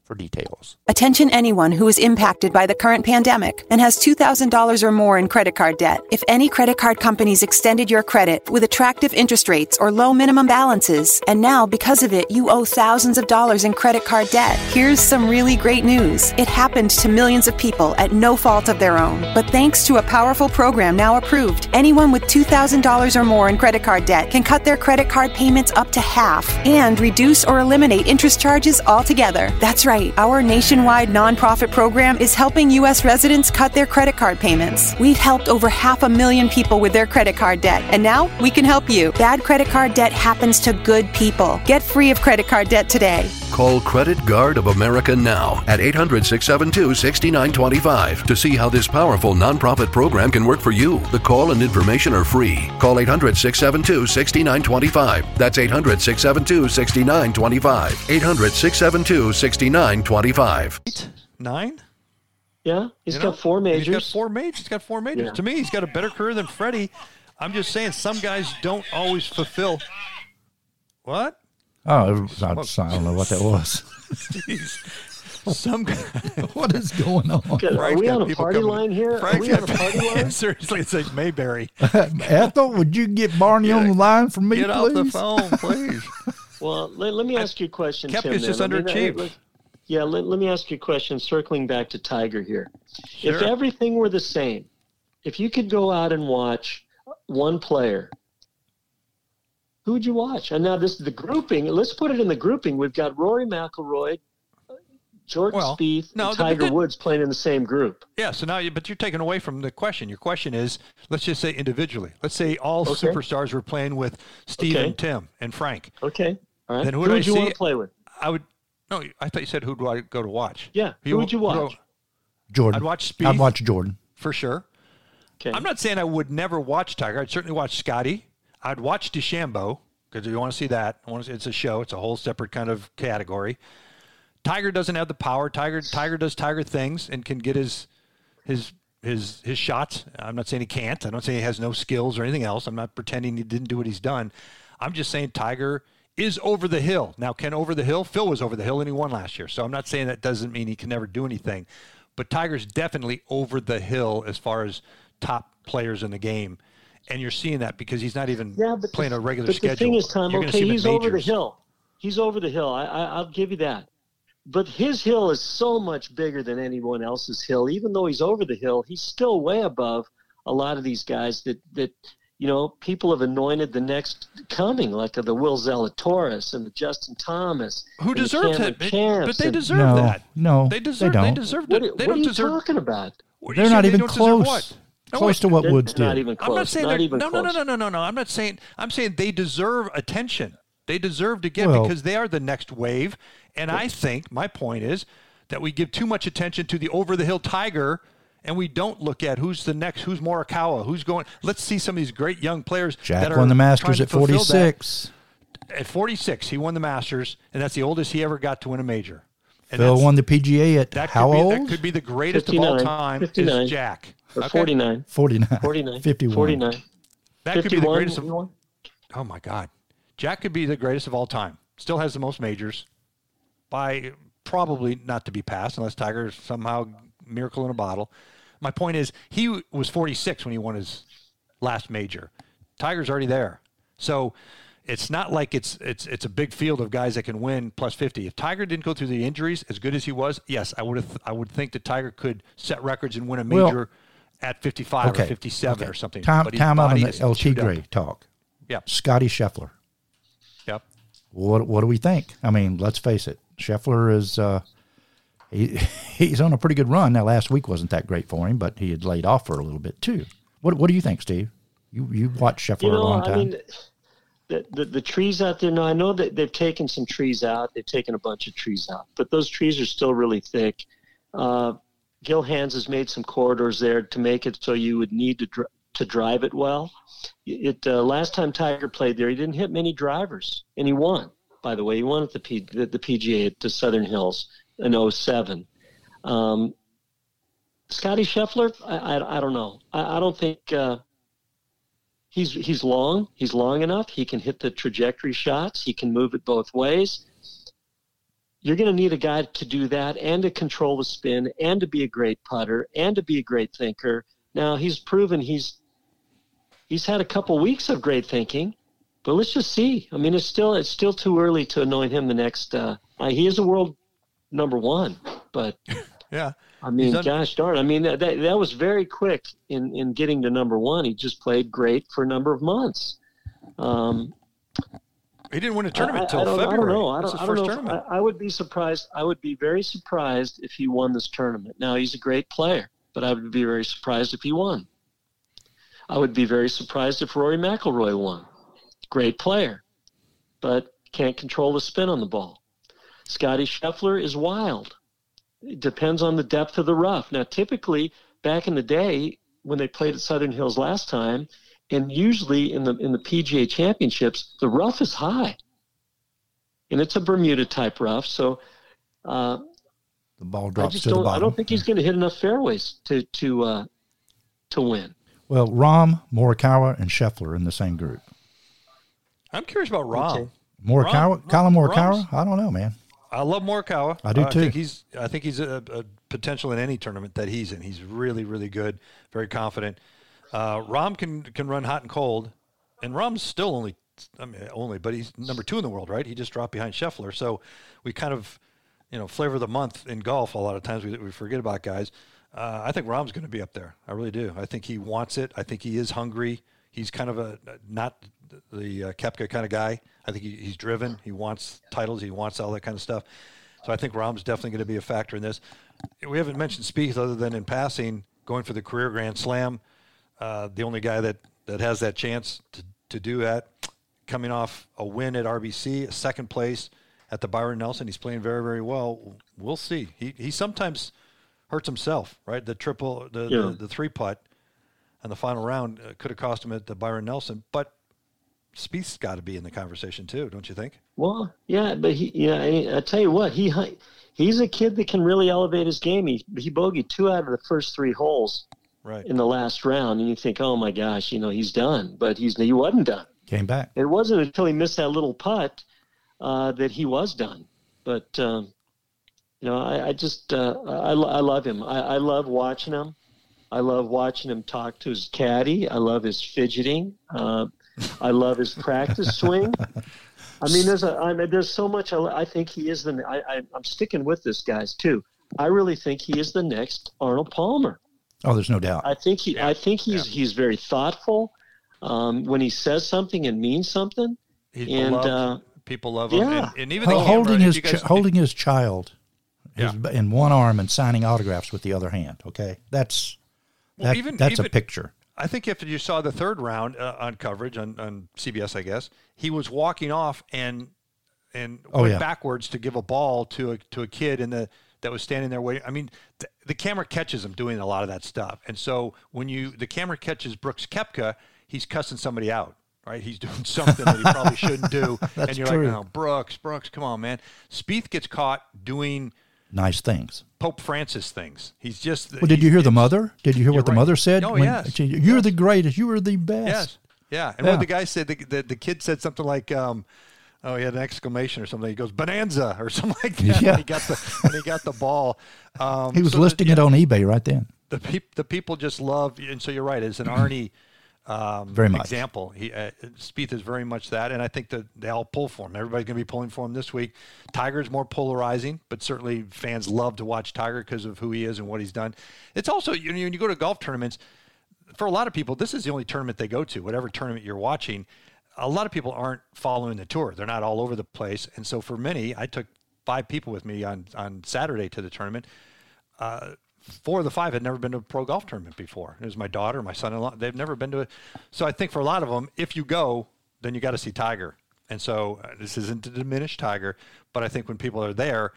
[SPEAKER 3] for details.
[SPEAKER 4] Attention anyone who is impacted by the current pandemic and has two thousand dollars or more in credit card debt. If any credit card companies extended your credit with attractive interest rates or low minimum balances, and now because of it you owe thousands of dollars in credit card debt, here's some really great news. It happened to millions of people at no fault of their own. But thanks to a powerful program now approved, anyone with two thousand dollars or more in credit card debt can cut their credit card payments up to half and reduce or eliminate interest charges altogether. That's right. Our nationwide nonprofit program is helping U S residents cut their credit card payments. We've helped over half a million people with their credit card debt, and now we can help you. Bad credit card debt happens to good people. Get free of credit card debt today.
[SPEAKER 5] Call Credit Guard of America now at eight hundred, six seven two, six nine two five to see how this powerful nonprofit program can work for you. The call and information are free. Call eight hundred, six seven two, six nine two five. That's eight hundred, six seven two, six nine two five. eight hundred, six seven two, six nine two five.
[SPEAKER 2] Eight, nine?
[SPEAKER 6] Yeah, he's
[SPEAKER 2] You
[SPEAKER 6] got
[SPEAKER 2] know,
[SPEAKER 6] four majors.
[SPEAKER 2] He's got four majors. He's got four majors.
[SPEAKER 6] Yeah.
[SPEAKER 2] To me, he's got a better career than Freddie. I'm just saying some guys don't always fulfill. What?
[SPEAKER 3] Oh, it was, I don't know what that was.
[SPEAKER 2] Jeez. Some guys.
[SPEAKER 3] What is going on?
[SPEAKER 6] Okay, Are
[SPEAKER 2] Frank's
[SPEAKER 6] we
[SPEAKER 2] got
[SPEAKER 6] on a
[SPEAKER 2] people
[SPEAKER 6] party
[SPEAKER 2] coming-
[SPEAKER 6] line here? Are
[SPEAKER 2] Frank's
[SPEAKER 6] we on a
[SPEAKER 2] got-
[SPEAKER 6] party line?
[SPEAKER 2] Seriously, it's like Mayberry.
[SPEAKER 3] Ethel, would you get Barney on the line for me,
[SPEAKER 2] Get off
[SPEAKER 3] please?
[SPEAKER 2] the phone, please.
[SPEAKER 6] Well, let, let me ask you a question,
[SPEAKER 2] Koepka's
[SPEAKER 6] Tim.
[SPEAKER 2] just
[SPEAKER 6] then. I mean,
[SPEAKER 2] underachieved.
[SPEAKER 6] I- let- Yeah, let, let me ask you a question, circling back to Tiger here.
[SPEAKER 2] Sure.
[SPEAKER 6] If everything were the same, if you could go out and watch one player, who would you watch? And now this is the grouping. Let's put it in the grouping. We've got Rory McIlroy, Jordan
[SPEAKER 2] Well,
[SPEAKER 6] Spieth,
[SPEAKER 2] no,
[SPEAKER 6] and
[SPEAKER 2] the-
[SPEAKER 6] Tiger
[SPEAKER 2] the-
[SPEAKER 6] Woods playing in the same group.
[SPEAKER 2] Yeah, so now, you, but you're taking away from the question. Your question is, let's just say individually. Let's say all
[SPEAKER 6] Okay.
[SPEAKER 2] superstars were playing with Steve
[SPEAKER 6] Okay.
[SPEAKER 2] and Tim and Frank.
[SPEAKER 6] Okay, all right.
[SPEAKER 2] Then who
[SPEAKER 6] who
[SPEAKER 2] do I
[SPEAKER 6] would you
[SPEAKER 2] see?
[SPEAKER 6] want to play with?
[SPEAKER 2] I would. No, I thought you said who do I go to watch?
[SPEAKER 6] Yeah,
[SPEAKER 2] Who
[SPEAKER 6] who would you
[SPEAKER 2] who do I-
[SPEAKER 6] watch?
[SPEAKER 3] Jordan.
[SPEAKER 2] I'd watch Spieth.
[SPEAKER 3] I'd watch Jordan.
[SPEAKER 2] for sure.
[SPEAKER 6] Okay.
[SPEAKER 2] I'm not saying I would never watch Tiger. I'd certainly watch Scotty. I'd watch DeChambeau because you want to see that. I want to see, it's a show. It's a whole separate kind of category. Tiger doesn't have the power. Tiger Tiger does Tiger things and can get his his his his shots. I'm not saying he can't. I'm not saying he has no skills or anything else. I'm not pretending he didn't do what he's done. I'm just saying Tiger is over the hill. Now, can over the hill? Phil was over the hill and he won last year. So I'm not saying that doesn't mean he can never do anything. But Tiger's definitely over the hill as far as top players in the game. And you're seeing that because he's not even
[SPEAKER 6] Yeah, but
[SPEAKER 2] playing
[SPEAKER 6] the,
[SPEAKER 2] a regular
[SPEAKER 6] but
[SPEAKER 2] schedule.
[SPEAKER 6] the thing is, Tom,
[SPEAKER 2] You're gonna see
[SPEAKER 6] okay,
[SPEAKER 2] him in
[SPEAKER 6] he's over the
[SPEAKER 2] majors.
[SPEAKER 6] hill. He's over the hill. I, I, I'll give you that. But his hill is so much bigger than anyone else's hill. Even though he's over the hill, he's still way above a lot of these guys that, that you know, people have anointed the next coming, like the Will Zalatoris and the Justin Thomas.
[SPEAKER 2] Who
[SPEAKER 6] and the
[SPEAKER 2] deserves
[SPEAKER 6] Cameron
[SPEAKER 2] it?
[SPEAKER 6] Champs
[SPEAKER 2] But they
[SPEAKER 6] and-
[SPEAKER 2] deserve
[SPEAKER 3] No,
[SPEAKER 2] that.
[SPEAKER 3] no,
[SPEAKER 2] They deserve.
[SPEAKER 3] they
[SPEAKER 2] They,
[SPEAKER 3] don't.
[SPEAKER 2] deserve
[SPEAKER 6] What,
[SPEAKER 2] it.
[SPEAKER 6] what
[SPEAKER 2] They
[SPEAKER 6] are
[SPEAKER 2] don't
[SPEAKER 6] you
[SPEAKER 2] deserve.
[SPEAKER 6] talking about?
[SPEAKER 2] What, you
[SPEAKER 3] They're
[SPEAKER 2] say
[SPEAKER 3] not
[SPEAKER 2] they
[SPEAKER 3] even
[SPEAKER 2] don't deserve
[SPEAKER 3] close.
[SPEAKER 2] what? No,
[SPEAKER 3] Close to what
[SPEAKER 6] They're
[SPEAKER 3] Woods
[SPEAKER 6] not
[SPEAKER 3] did.
[SPEAKER 6] even
[SPEAKER 2] I'm
[SPEAKER 6] close.
[SPEAKER 2] not saying
[SPEAKER 6] not
[SPEAKER 2] they're-
[SPEAKER 6] even
[SPEAKER 2] no,
[SPEAKER 6] close.
[SPEAKER 2] no, no, no, no, no. I'm not saying. I'm saying they deserve attention. They deserve to get
[SPEAKER 3] Well-
[SPEAKER 2] because they are the next wave. And I think my point is that we give too much attention to the over the hill Tiger, and we don't look at who's the next, who's Morikawa, who's going. Let's see some of these great young players.
[SPEAKER 3] Jack
[SPEAKER 2] that are
[SPEAKER 3] won the
[SPEAKER 2] trying
[SPEAKER 3] Masters
[SPEAKER 2] to
[SPEAKER 3] at
[SPEAKER 2] fulfill that.
[SPEAKER 3] forty-six.
[SPEAKER 2] At forty-six, he won the Masters, and that's the oldest he ever got to win a major. And
[SPEAKER 3] Phil
[SPEAKER 2] that's-
[SPEAKER 3] won the P G A at
[SPEAKER 2] that
[SPEAKER 3] how
[SPEAKER 2] could be,
[SPEAKER 3] old?
[SPEAKER 2] That could be the greatest of all
[SPEAKER 6] fifty-nine.
[SPEAKER 2] time.
[SPEAKER 6] fifty-nine.
[SPEAKER 2] Is Jack
[SPEAKER 6] Or
[SPEAKER 2] Okay?
[SPEAKER 6] forty-nine.
[SPEAKER 3] forty-nine.
[SPEAKER 6] forty-nine.
[SPEAKER 3] fifty-one.
[SPEAKER 6] forty-nine.
[SPEAKER 2] That could be the
[SPEAKER 6] fifty-one,
[SPEAKER 2] greatest of.
[SPEAKER 6] fifty-one?
[SPEAKER 2] Oh my God, Jack could be the greatest of all time. Still has the most majors, by probably not to be passed unless Tiger somehow miracle in a bottle. My point is, he was forty-six when he won his last major. Tiger's already there, so it's not like it's it's it's a big field of guys that can win plus fifty. If Tiger didn't go through the injuries as good as he was, yes, I would have I would think that Tiger could set records and win a
[SPEAKER 3] Well,
[SPEAKER 2] major at fifty-five
[SPEAKER 3] Okay.
[SPEAKER 2] or fifty-seven
[SPEAKER 3] okay.
[SPEAKER 2] or something.
[SPEAKER 3] Time,
[SPEAKER 2] But his
[SPEAKER 3] time out on
[SPEAKER 2] body
[SPEAKER 3] the
[SPEAKER 2] is
[SPEAKER 3] L T
[SPEAKER 2] chewed up.
[SPEAKER 3] Gray talk.
[SPEAKER 2] Yep.
[SPEAKER 3] Scotty Scheffler.
[SPEAKER 2] Yep.
[SPEAKER 3] What what do we think? I mean, let's face it. Scheffler is uh, he he's on a pretty good run. Now, last week wasn't that great for him, but he had laid off for a little bit too. What what do you think, Steve? You you watched Scheffler
[SPEAKER 6] You know,
[SPEAKER 3] a long
[SPEAKER 6] I
[SPEAKER 3] time.
[SPEAKER 6] mean, the, the the trees out there. Now I know that they've taken some trees out. They've taken a bunch of trees out, but those trees are still really thick. Uh, Gil Hands has made some corridors there to make it so you would need to dr- to drive it well. It uh, last time Tiger played there, he didn't hit many drivers, and he won. By the way, he won at the P, the, the P G A at the Southern Hills in oh seven. Um, Scotty Scheffler, I, I, I don't know. I, I don't think uh, he's he's long. He's long enough. He can hit the trajectory shots. He can move it both ways. you're going to need a guy to do that and to control the spin and to be a great putter and to be a great thinker. Now, he's proven he's he's had a couple weeks of great thinking, but let's just see. I mean, it's still it's still too early to anoint him the next. Uh, uh, he is a world number one, but
[SPEAKER 2] yeah,
[SPEAKER 6] I mean,
[SPEAKER 2] un-
[SPEAKER 6] gosh darn, I mean that, that that was very quick in in getting to number one. He just played great for a number of months. Um,
[SPEAKER 2] he didn't win a tournament
[SPEAKER 6] until
[SPEAKER 2] February.
[SPEAKER 6] I don't know. I
[SPEAKER 2] That's
[SPEAKER 6] don't,
[SPEAKER 2] his
[SPEAKER 6] I don't
[SPEAKER 2] first
[SPEAKER 6] know.
[SPEAKER 2] tournament.
[SPEAKER 6] I, I would be surprised. I would be very surprised if he won this tournament. Now, he's a great player, but I would be very surprised if he won. I would be very surprised if Rory McIlroy won. Great player, but can't control the spin on the ball. Scotty Scheffler is wild. It depends on the depth of the rough. Now, typically, back in the day, when they played at Southern Hills last time, and usually in the in the P G A Championships, the rough is high. And it's a Bermuda-type rough, so uh,
[SPEAKER 3] The ball
[SPEAKER 6] I
[SPEAKER 3] drops
[SPEAKER 6] just
[SPEAKER 3] to the
[SPEAKER 6] don't.
[SPEAKER 3] bottom.
[SPEAKER 6] I don't think he's going to hit enough fairways to to uh, to win.
[SPEAKER 3] Well, Rahm, Morikawa, and Scheffler in the same group.
[SPEAKER 2] I'm curious about Rahm.
[SPEAKER 6] Okay.
[SPEAKER 3] Morikawa,
[SPEAKER 2] Rahm-
[SPEAKER 3] Colin Morikawa?
[SPEAKER 2] Rahm's-
[SPEAKER 3] I don't know, man.
[SPEAKER 2] I love Morikawa.
[SPEAKER 3] I do
[SPEAKER 2] Uh,
[SPEAKER 3] too.
[SPEAKER 2] I think he's I think he's a, a potential in any tournament that he's in. He's really really good, very confident. Uh, Rahm can can run hot and cold, and Rahm's still only I mean only, but he's number two in the world, right? He just dropped behind Scheffler, so we kind of you know flavor of the month in golf. A lot of times we we forget about guys. Uh, I think Rahm's going to be up there. I really do. I think he wants it. I think he is hungry. He's kind of a not the uh, Koepka kind of guy. I think he, he's driven. He wants titles. He wants all that kind of stuff. So I think Rahm's definitely going to be a factor in this. We haven't mentioned Spieth other than in passing, going for the career Grand Slam. Uh, the only guy that, that has that chance to, to do that, coming off a win at R B C, a second place at the Byron Nelson. He's playing very, very well. We'll see. He he sometimes hurts himself, right? The triple, the,
[SPEAKER 6] Yeah.
[SPEAKER 2] the, the three putt in the final round uh, could have cost him at the Byron Nelson. But Spieth's got to be in the conversation too, don't you think?
[SPEAKER 6] Well, yeah, but he, yeah, I, I tell you what, he he's a kid that can really elevate his game. He he bogeyed two out of the first three holes
[SPEAKER 2] Right.
[SPEAKER 6] in the last round, and you think, oh my gosh, you know, he's done, but he's he wasn't done.
[SPEAKER 3] Came back.
[SPEAKER 6] It wasn't until he missed that little putt uh, that he was done. But um, you know, I, I just uh, I, I love him. I, I love watching him. I love watching him talk to his caddy. I love his fidgeting. Uh, I love his practice swing. I mean, there's a I mean, there's so much. I, I think he is the. I, I I'm sticking with this, guys, too. I really think he is the next Arnold Palmer.
[SPEAKER 3] Oh, there's no doubt.
[SPEAKER 6] I think he.
[SPEAKER 2] Yeah.
[SPEAKER 6] I think he's
[SPEAKER 2] Yeah.
[SPEAKER 6] he's very thoughtful. Um, when he says something and means something,
[SPEAKER 2] He's
[SPEAKER 6] and
[SPEAKER 2] beloved.
[SPEAKER 6] uh,
[SPEAKER 2] People love him.
[SPEAKER 6] yeah.
[SPEAKER 2] And, and even the
[SPEAKER 3] Ho-
[SPEAKER 2] camera,
[SPEAKER 3] holding
[SPEAKER 2] if
[SPEAKER 3] his
[SPEAKER 2] you guys-
[SPEAKER 3] ch- holding his child
[SPEAKER 2] Yeah.
[SPEAKER 3] his, in one arm and signing autographs with the other hand. Okay, that's
[SPEAKER 2] Well,
[SPEAKER 3] that,
[SPEAKER 2] even-
[SPEAKER 3] that's a
[SPEAKER 2] even-
[SPEAKER 3] picture.
[SPEAKER 2] I think if you saw the third round uh, on coverage on, on C B S, I guess he was walking off and and
[SPEAKER 3] Oh,
[SPEAKER 2] went
[SPEAKER 3] yeah.
[SPEAKER 2] backwards to give a ball to a to a kid in the that was standing there waiting. I mean, the, the camera catches him doing a lot of that stuff, and so when you the camera catches Brooks Koepka, he's cussing somebody out. Right, he's doing something that he probably shouldn't do,
[SPEAKER 3] That's
[SPEAKER 2] and you're
[SPEAKER 3] true.
[SPEAKER 2] like, "No, Brooks, Brooks, come on, man." Spieth gets caught doing
[SPEAKER 3] Nice things.
[SPEAKER 2] Pope Francis things. He's just.
[SPEAKER 3] Well, did you hear the
[SPEAKER 2] it's-
[SPEAKER 3] mother? Did you hear
[SPEAKER 2] You're
[SPEAKER 3] what the
[SPEAKER 2] right.
[SPEAKER 3] mother said?
[SPEAKER 2] Oh,
[SPEAKER 3] when
[SPEAKER 2] yes.
[SPEAKER 3] she- You're the greatest. You are the best.
[SPEAKER 2] Yes. Yeah. And
[SPEAKER 3] Yeah.
[SPEAKER 2] what the guy said, the, the, the kid said something like, um, oh, he had an exclamation or something. He goes, "Bonanza," or something like that
[SPEAKER 3] Yeah.
[SPEAKER 2] when he got the when he got the ball. Um,
[SPEAKER 3] He was
[SPEAKER 2] so the-
[SPEAKER 3] listing it on eBay right then.
[SPEAKER 2] the peop, the people just love, and so you're right. It's an Arnie um,
[SPEAKER 3] Very much.
[SPEAKER 2] example. He uh, Spieth is very much that, and I think that they all pull for him. Everybody's going to be pulling for him this week. Tiger's more polarizing, but certainly fans love to watch Tiger because of who he is and what he's done. It's also you know when you go to golf tournaments, for a lot of people, this is the only tournament they go to. Whatever tournament you're watching, a lot of people aren't following the tour. They're not all over the place, and so for many, I took five people with me on on Saturday to the tournament. Uh, Four of the five had never been to a pro golf tournament before. It was my daughter, my son-in-law. They've never been to it. So I think for a lot of them, if you go, then you got to see Tiger. And so uh, this isn't to diminish Tiger, but I think when people are there,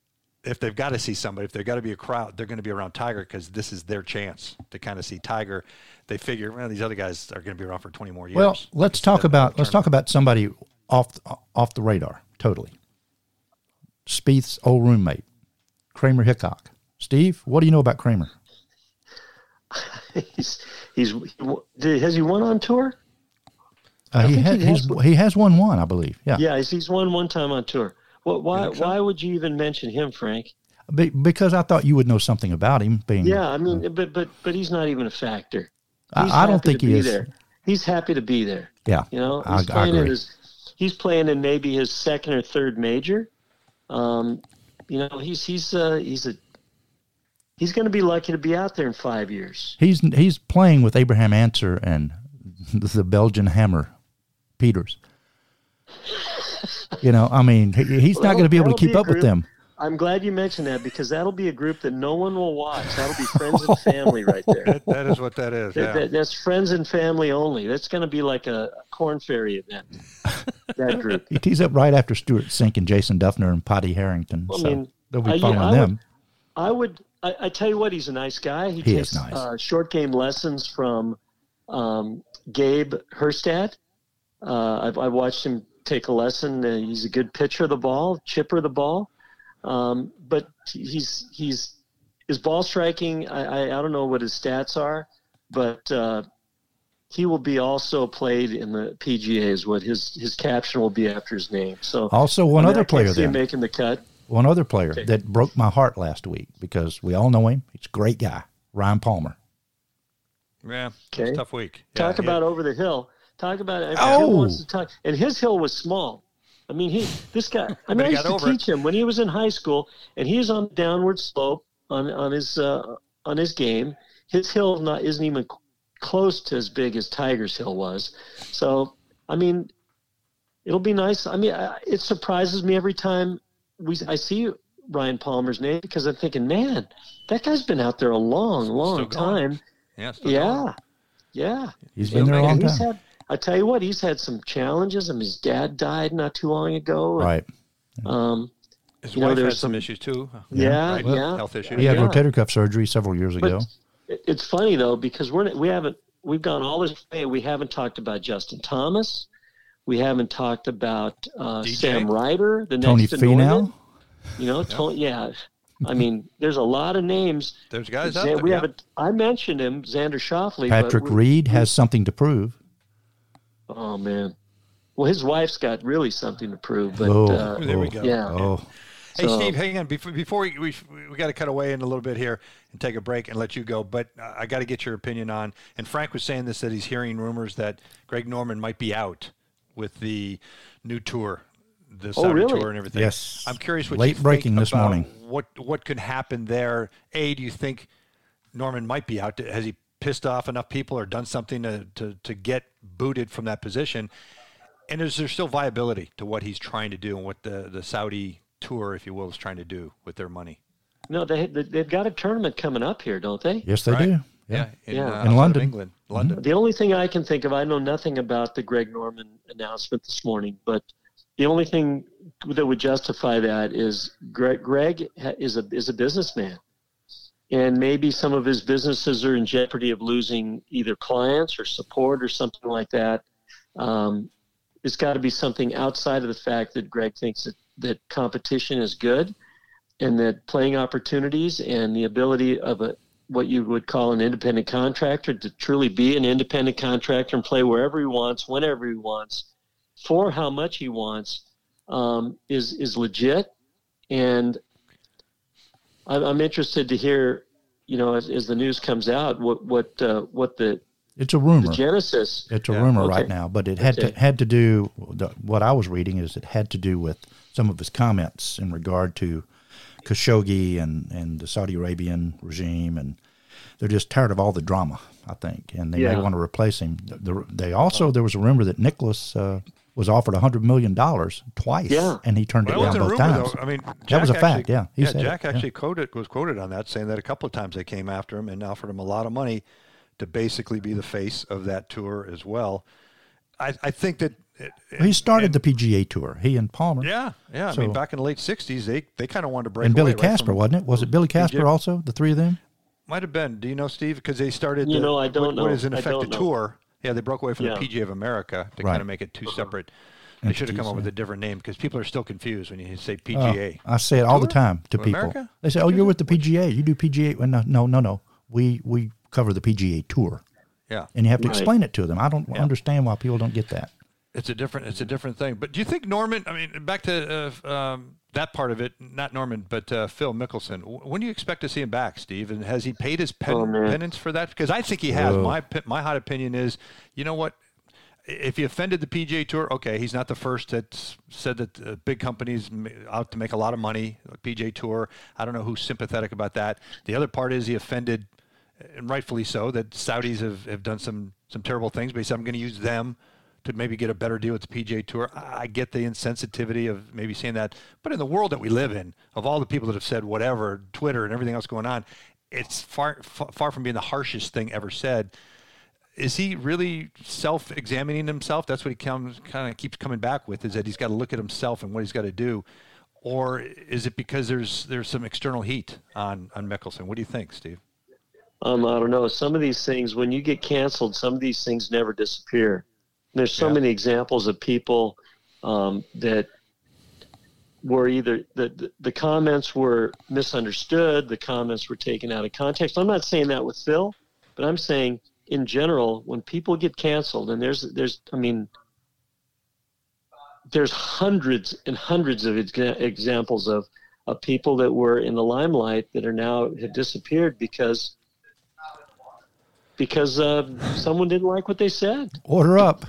[SPEAKER 2] if they've got to see somebody, if they've got to be a crowd, they're going to be around Tiger because this is their chance to kind of see Tiger. They figure, well, these other guys are going to be around for twenty more years.
[SPEAKER 3] Well, let's
[SPEAKER 2] See
[SPEAKER 3] talk
[SPEAKER 2] that
[SPEAKER 3] about let's
[SPEAKER 2] tournament.
[SPEAKER 3] talk about somebody off off the radar totally. Spieth's old roommate, Kramer Hickok. Steve, what do you know about Kramer?
[SPEAKER 6] he's he's he, has he won on tour?
[SPEAKER 3] Uh, he,
[SPEAKER 6] think
[SPEAKER 3] ha-
[SPEAKER 6] he has
[SPEAKER 3] he's,
[SPEAKER 6] one.
[SPEAKER 3] he has won one, I believe. Yeah.
[SPEAKER 6] Yeah, he's, he's won one time on tour. Well, why
[SPEAKER 2] think so?
[SPEAKER 6] why would you even mention him, Frank?
[SPEAKER 3] Be, because I thought you would know something about him. Being
[SPEAKER 6] Yeah, I mean, but but but he's not even a factor. He's
[SPEAKER 3] I, I don't
[SPEAKER 6] happy
[SPEAKER 3] think
[SPEAKER 6] to
[SPEAKER 3] he
[SPEAKER 6] be
[SPEAKER 3] is.
[SPEAKER 6] There. He's happy to be there.
[SPEAKER 3] Yeah,
[SPEAKER 6] You know,
[SPEAKER 3] I,
[SPEAKER 6] he's
[SPEAKER 3] I
[SPEAKER 6] playing in
[SPEAKER 3] agree.
[SPEAKER 6] his he's playing in maybe his second or third major. Um, you know, he's he's uh, he's a he's going to be lucky to be out there in five years.
[SPEAKER 3] He's he's playing with Abraham Answer and the Belgian Hammer, Peters. You know, I mean, he, he's
[SPEAKER 6] Well,
[SPEAKER 3] not going to be able to
[SPEAKER 6] that'll
[SPEAKER 3] keep
[SPEAKER 6] be a
[SPEAKER 3] up with
[SPEAKER 6] group.
[SPEAKER 3] them.
[SPEAKER 6] I'm glad you mentioned that because that'll be a group that no one will watch. That'll be friends and family right there.
[SPEAKER 2] That, that is what that is.
[SPEAKER 6] That-
[SPEAKER 2] Yeah.
[SPEAKER 6] that- that's friends and family only. That's going to be like a, a Corn Ferry event. That group.
[SPEAKER 3] He tees up right after Stuart Sink and Jason Duffner and Potty Harrington.
[SPEAKER 6] Well, I
[SPEAKER 3] so
[SPEAKER 6] mean,
[SPEAKER 3] they'll be
[SPEAKER 6] I-
[SPEAKER 3] following
[SPEAKER 6] I
[SPEAKER 3] them.
[SPEAKER 6] would- I would. I, I tell you what, he's a nice guy. He,
[SPEAKER 3] He
[SPEAKER 6] takes
[SPEAKER 3] is nice.
[SPEAKER 6] uh, short game lessons from um, Gabe Herstad. Uh, I've, I watched him take a lesson. Uh, he's a good pitcher of the ball, chipper of the ball. Um, but he's he's his ball striking. I, I, I don't know what his stats are, but uh, he will be also played in the P G A. Is what his his caption will be after his name. So
[SPEAKER 3] Also, one
[SPEAKER 6] I mean,
[SPEAKER 3] other
[SPEAKER 6] I can't
[SPEAKER 3] player
[SPEAKER 6] see him
[SPEAKER 3] there.
[SPEAKER 6] making the cut.
[SPEAKER 3] One other player
[SPEAKER 6] Okay.
[SPEAKER 3] that broke my heart last week because we all know him. He's a great guy, Ryan Palmer.
[SPEAKER 2] yeah.
[SPEAKER 6] Okay.
[SPEAKER 2] It's a tough week.
[SPEAKER 6] Talk
[SPEAKER 2] Yeah,
[SPEAKER 6] about over the hill. Talk about it.
[SPEAKER 3] Oh.
[SPEAKER 6] Hill wants to talk, and his hill was small. I mean, he this guy. I mean, I
[SPEAKER 2] he
[SPEAKER 6] used
[SPEAKER 2] got
[SPEAKER 6] to
[SPEAKER 2] over it.
[SPEAKER 6] teach him when he was in high school, and he was on the downward slope on on his uh, on his game. His hill not isn't even close to as big as Tiger's hill was. So, I mean, it'll be nice. I mean, I, it surprises me every time we I see Ryan Palmer's name because I'm thinking, man, that guy's been out there a long, long
[SPEAKER 2] Still going.
[SPEAKER 6] time.
[SPEAKER 2] Yeah. still
[SPEAKER 6] Yeah,
[SPEAKER 2] going.
[SPEAKER 6] yeah.
[SPEAKER 3] He's
[SPEAKER 2] He'll
[SPEAKER 3] been there a
[SPEAKER 2] make
[SPEAKER 3] long
[SPEAKER 2] it.
[SPEAKER 6] He's
[SPEAKER 3] time.
[SPEAKER 6] had, I tell you what, he's had some challenges. I mean, his dad died not too long ago.
[SPEAKER 3] Right.
[SPEAKER 6] Um,
[SPEAKER 2] His
[SPEAKER 6] You know,
[SPEAKER 2] wife had
[SPEAKER 6] there's
[SPEAKER 2] some
[SPEAKER 6] some-
[SPEAKER 2] issues too.
[SPEAKER 6] yeah,
[SPEAKER 2] Right?
[SPEAKER 6] yeah.
[SPEAKER 2] Health issues.
[SPEAKER 3] He had
[SPEAKER 6] Yeah.
[SPEAKER 3] rotator cuff surgery several years ago.
[SPEAKER 6] But it- it's funny though because we're we haven't we've gone all this way. We haven't talked about Justin Thomas. We haven't talked about uh,
[SPEAKER 2] D J.
[SPEAKER 6] Sam Ryder, the
[SPEAKER 3] Tony
[SPEAKER 6] next to Norman.
[SPEAKER 3] Finau.
[SPEAKER 6] You know, Tony, yeah. I mean, there's a lot of names.
[SPEAKER 2] There's guys out
[SPEAKER 6] Zan-
[SPEAKER 2] there.
[SPEAKER 6] we
[SPEAKER 2] yeah.
[SPEAKER 6] haven't. I mentioned him, Xander Schauffele.
[SPEAKER 3] Patrick
[SPEAKER 6] but we-
[SPEAKER 3] Reed has something to prove.
[SPEAKER 6] Oh man. Well, his wife's got really something to prove. But
[SPEAKER 3] Oh,
[SPEAKER 6] uh,
[SPEAKER 2] There we go.
[SPEAKER 6] yeah.
[SPEAKER 3] Oh,
[SPEAKER 2] Hey,
[SPEAKER 6] So-
[SPEAKER 2] Steve, hang on. Before, before we, we, we got to cut away in a little bit here and take a break and let you go. But uh, I got to get your opinion on, and Frank was saying this, that he's hearing rumors that Greg Norman might be out with the new tour, the
[SPEAKER 6] Oh,
[SPEAKER 2] Saudi
[SPEAKER 6] really?
[SPEAKER 2] tour and everything.
[SPEAKER 3] Yes.
[SPEAKER 2] I'm curious what
[SPEAKER 3] Late
[SPEAKER 2] you
[SPEAKER 3] breaking
[SPEAKER 2] think
[SPEAKER 3] this
[SPEAKER 2] about
[SPEAKER 3] morning.
[SPEAKER 2] What, what could happen there? A, do you think Norman might be out? Has he pissed off enough people or done something to, to, to get booted from that position? And is there still viability to what he's trying to do and what the, the Saudi tour, if you will, is trying to do with their money?
[SPEAKER 6] No, they they've got a tournament coming up here, don't they?
[SPEAKER 3] yes, they
[SPEAKER 2] Right.
[SPEAKER 3] do.
[SPEAKER 2] Yeah, in,
[SPEAKER 6] Yeah.
[SPEAKER 2] Uh,
[SPEAKER 3] In
[SPEAKER 2] outside of
[SPEAKER 3] London.
[SPEAKER 2] England, London.
[SPEAKER 6] The only thing I can think of, I know nothing about the Greg Norman announcement this morning, but the only thing that would justify that is Greg, Greg ha- is a is a businessman, and maybe some of his businesses are in jeopardy of losing either clients or support or something like that. Um, it's got to be something outside of the fact that Greg thinks that, that competition is good, and that playing opportunities and the ability of a what you would call an independent contractor to truly be an independent contractor and play wherever he wants, whenever he wants, for how much he wants, um, is is legit. And I'm, I'm interested to hear, you know, as, as the news comes out, what what uh, what the,
[SPEAKER 3] It's a
[SPEAKER 6] the
[SPEAKER 3] rumor.
[SPEAKER 6] genesis.
[SPEAKER 3] It's a
[SPEAKER 2] Yeah.
[SPEAKER 3] rumor
[SPEAKER 6] Okay.
[SPEAKER 3] right now, but it had
[SPEAKER 6] Okay.
[SPEAKER 3] to had to do. The, what I was reading is it had to do with some of his comments in regard to Khashoggi and, and the Saudi Arabian regime, and they're just tired of all the drama, I think, and they
[SPEAKER 6] Yeah.
[SPEAKER 3] may want to replace him. The, the, they also there was a rumor that Nicholas uh, was offered a hundred million dollars twice,
[SPEAKER 6] Yeah.
[SPEAKER 3] and he turned
[SPEAKER 2] Well,
[SPEAKER 3] it
[SPEAKER 2] that
[SPEAKER 3] down
[SPEAKER 2] wasn't
[SPEAKER 3] both
[SPEAKER 2] a rumor,
[SPEAKER 3] times.
[SPEAKER 2] though. I mean,
[SPEAKER 3] That
[SPEAKER 2] Jack
[SPEAKER 3] was a fact,
[SPEAKER 2] actually-
[SPEAKER 3] yeah. He
[SPEAKER 2] yeah,
[SPEAKER 3] said it,
[SPEAKER 2] Jack
[SPEAKER 3] yeah.
[SPEAKER 2] actually quoted was quoted on that, saying that a couple of times they came after him and offered him a lot of money to basically be the face of that tour as well. I, I think that it,
[SPEAKER 3] Well, he started
[SPEAKER 2] and-
[SPEAKER 3] the P G A Tour. He and Palmer.
[SPEAKER 2] yeah, yeah.
[SPEAKER 3] So-
[SPEAKER 2] I mean, back in the late sixties, they they kind of wanted to break
[SPEAKER 3] And Billy
[SPEAKER 2] away, right,
[SPEAKER 3] Casper,
[SPEAKER 2] from-
[SPEAKER 3] wasn't it? Was it Billy Casper
[SPEAKER 2] did.
[SPEAKER 3] also? The three of them?
[SPEAKER 2] Might have been. Do you know, Steve? Because they started.
[SPEAKER 6] You
[SPEAKER 2] the,
[SPEAKER 6] know, I don't
[SPEAKER 2] what,
[SPEAKER 6] know.
[SPEAKER 2] What is in
[SPEAKER 6] I
[SPEAKER 2] effect
[SPEAKER 6] don't
[SPEAKER 2] the
[SPEAKER 6] know.
[SPEAKER 2] tour? Yeah, they broke away from
[SPEAKER 6] Yeah.
[SPEAKER 2] the P G A of America to
[SPEAKER 3] Right.
[SPEAKER 2] kind of make it two separate. They should have come up with a different name because people are still confused when you say P G A.
[SPEAKER 3] Oh, I say it all the
[SPEAKER 2] Tour?
[SPEAKER 3] time to
[SPEAKER 2] Of
[SPEAKER 3] people.
[SPEAKER 2] America?
[SPEAKER 3] They say, "Oh, you're with the P G A. You do P G A." Well, no, no, no, no. We we cover the P G A Tour,
[SPEAKER 2] Yeah.
[SPEAKER 3] and you have to
[SPEAKER 6] Right.
[SPEAKER 3] explain it to them. I don't
[SPEAKER 2] Yeah.
[SPEAKER 3] understand why people don't get that.
[SPEAKER 2] It's a different, it's a different thing. But do you think Norman, I mean, back to uh, um, that part of it, not Norman, but uh, Phil Mickelson, when do you expect to see him back, Steve? And has he paid his pen,
[SPEAKER 6] oh,
[SPEAKER 2] penance for that? Because I think he has.
[SPEAKER 3] Whoa.
[SPEAKER 2] My my hot opinion is, you know what? If he offended the P G A Tour, okay, he's not the first that said that uh, big companies out to make a lot of money, like P G A Tour. I don't know who's sympathetic about that. The other part is he offended, and rightfully so, that Saudis have, have done some, some terrible things, but he said, I'm going to use them to maybe get a better deal with the P G A Tour. I get the insensitivity of maybe saying that. But in the world that we live in, of all the people that have said whatever, Twitter and everything else going on, it's far, far, far from being the harshest thing ever said. Is he really self-examining himself? That's what he comes, kind of keeps coming back with, is that he's got to look at himself and what he's got to do. Or is it because there's there's some external heat on, on Mickelson? What do you think, Steve?
[SPEAKER 6] Um, I don't know. Some of these things, when you get canceled, some of these things never disappear. There's so
[SPEAKER 2] Yeah.
[SPEAKER 6] many examples of people um, that were either the, the the comments were misunderstood, the comments were taken out of context. I'm not saying that with Phil, but I'm saying in general, when people get canceled, and there's there's I mean, there's hundreds and hundreds of exa- examples of of people that were in the limelight that are now have disappeared because. Because uh, someone didn't like what they said.
[SPEAKER 3] Order up.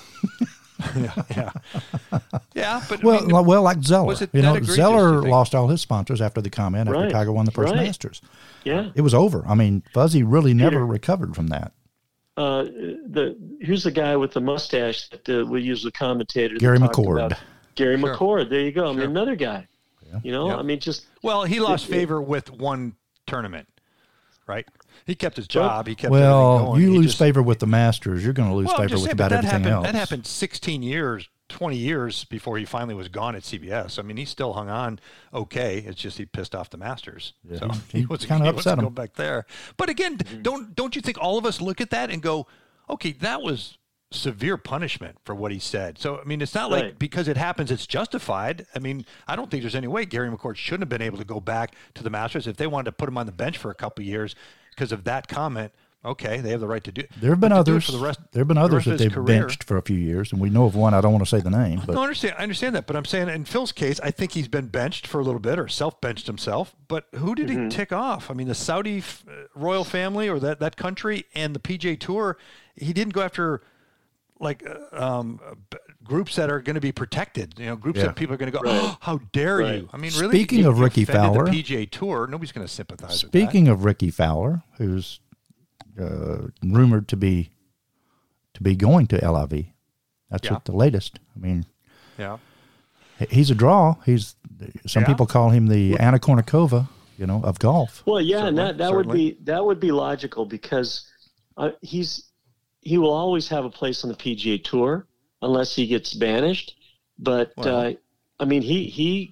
[SPEAKER 2] yeah, yeah, yeah. But
[SPEAKER 3] Well,
[SPEAKER 2] I mean,
[SPEAKER 3] like- well, like Zeller.
[SPEAKER 2] was it
[SPEAKER 3] You
[SPEAKER 2] that
[SPEAKER 3] know,
[SPEAKER 2] egregious, do you
[SPEAKER 3] Zeller
[SPEAKER 2] think?
[SPEAKER 3] lost all his sponsors after the comment after
[SPEAKER 6] Right,
[SPEAKER 3] Tiger won the first
[SPEAKER 6] right.
[SPEAKER 3] Masters.
[SPEAKER 6] Yeah.
[SPEAKER 3] It was over. I mean, Fuzzy really never
[SPEAKER 6] Peter.
[SPEAKER 3] recovered from that.
[SPEAKER 6] Uh, the here's the guy with the mustache that uh, we use the commentator. that
[SPEAKER 3] Gary
[SPEAKER 6] talked
[SPEAKER 3] McCord.
[SPEAKER 6] about- Gary
[SPEAKER 2] Sure.
[SPEAKER 6] McCord. There you go. I mean, another guy. You know,
[SPEAKER 2] Yeah.
[SPEAKER 6] I mean, just
[SPEAKER 2] well, he lost
[SPEAKER 6] It- it-
[SPEAKER 2] favor with one tournament, right? He kept his job. He kept
[SPEAKER 3] Well,
[SPEAKER 2] everything going.
[SPEAKER 3] you
[SPEAKER 2] He
[SPEAKER 3] lose
[SPEAKER 2] just-
[SPEAKER 3] favor with the Masters. You're going to lose
[SPEAKER 2] Well, I'm
[SPEAKER 3] favor
[SPEAKER 2] just
[SPEAKER 3] with
[SPEAKER 2] saying,
[SPEAKER 3] about
[SPEAKER 2] but that
[SPEAKER 3] everything
[SPEAKER 2] happened,
[SPEAKER 3] else.
[SPEAKER 2] That happened sixteen years, twenty years before he finally was gone at C B S. I mean, he still hung on okay. It's just he pissed off the Masters.
[SPEAKER 3] Yeah,
[SPEAKER 2] so
[SPEAKER 3] he- he
[SPEAKER 2] was
[SPEAKER 3] kinda
[SPEAKER 2] he wants
[SPEAKER 3] upset
[SPEAKER 2] to go
[SPEAKER 3] him.
[SPEAKER 2] back there. But again, don't don't you think all of us look at that and go, okay, that was severe punishment for what he said. So, I mean, it's not like
[SPEAKER 6] Right.
[SPEAKER 2] because it happens, it's justified. I mean, I don't think there's any way Gary McCord shouldn't have been able to go back to the Masters. If they wanted to put him on the bench for a couple of years because of that comment, okay, they have the right to do it.
[SPEAKER 3] There have been
[SPEAKER 2] But to do it
[SPEAKER 3] others.
[SPEAKER 2] for the rest,
[SPEAKER 3] there have been
[SPEAKER 2] the
[SPEAKER 3] others
[SPEAKER 2] rest of
[SPEAKER 3] that
[SPEAKER 2] his
[SPEAKER 3] they've
[SPEAKER 2] career-
[SPEAKER 3] benched for a few years, and we know of one. I don't want to say the name, but
[SPEAKER 2] no, I understand. I understand that, but I'm saying in Phil's case, I think he's been benched for a little bit or self-benched himself. But who did
[SPEAKER 6] Mm-hmm.
[SPEAKER 2] he tick off? I mean, the Saudi uh, royal family or that, that country and the P G A Tour. He didn't go after like uh, um, b- groups that are going to be protected. You know, groups
[SPEAKER 3] Yeah.
[SPEAKER 2] that people are going to go,
[SPEAKER 6] Right.
[SPEAKER 2] oh, how dare
[SPEAKER 6] Right.
[SPEAKER 2] you? I mean, really.
[SPEAKER 3] Speaking
[SPEAKER 2] you-
[SPEAKER 3] of
[SPEAKER 2] you
[SPEAKER 3] Ricky
[SPEAKER 2] offended
[SPEAKER 3] Fowler-
[SPEAKER 2] the P G A Tour, nobody's going to sympathize.
[SPEAKER 3] speaking of Ricky Fowler, who's uh, rumored to be to be going to L I V, that's
[SPEAKER 2] Yeah.
[SPEAKER 3] what the latest. I mean,
[SPEAKER 2] with that. Yeah.
[SPEAKER 3] he- he's a draw. He's some
[SPEAKER 2] Yeah.
[SPEAKER 3] people call him the Anna Kournikova, you know, of golf.
[SPEAKER 6] well, yeah, and
[SPEAKER 2] Certainly,
[SPEAKER 6] that that would
[SPEAKER 2] certainly.
[SPEAKER 6] be that would be logical because uh, he's he will always have a place on the P G A Tour unless he gets banished. But
[SPEAKER 2] Well.
[SPEAKER 6] uh, I mean, he he.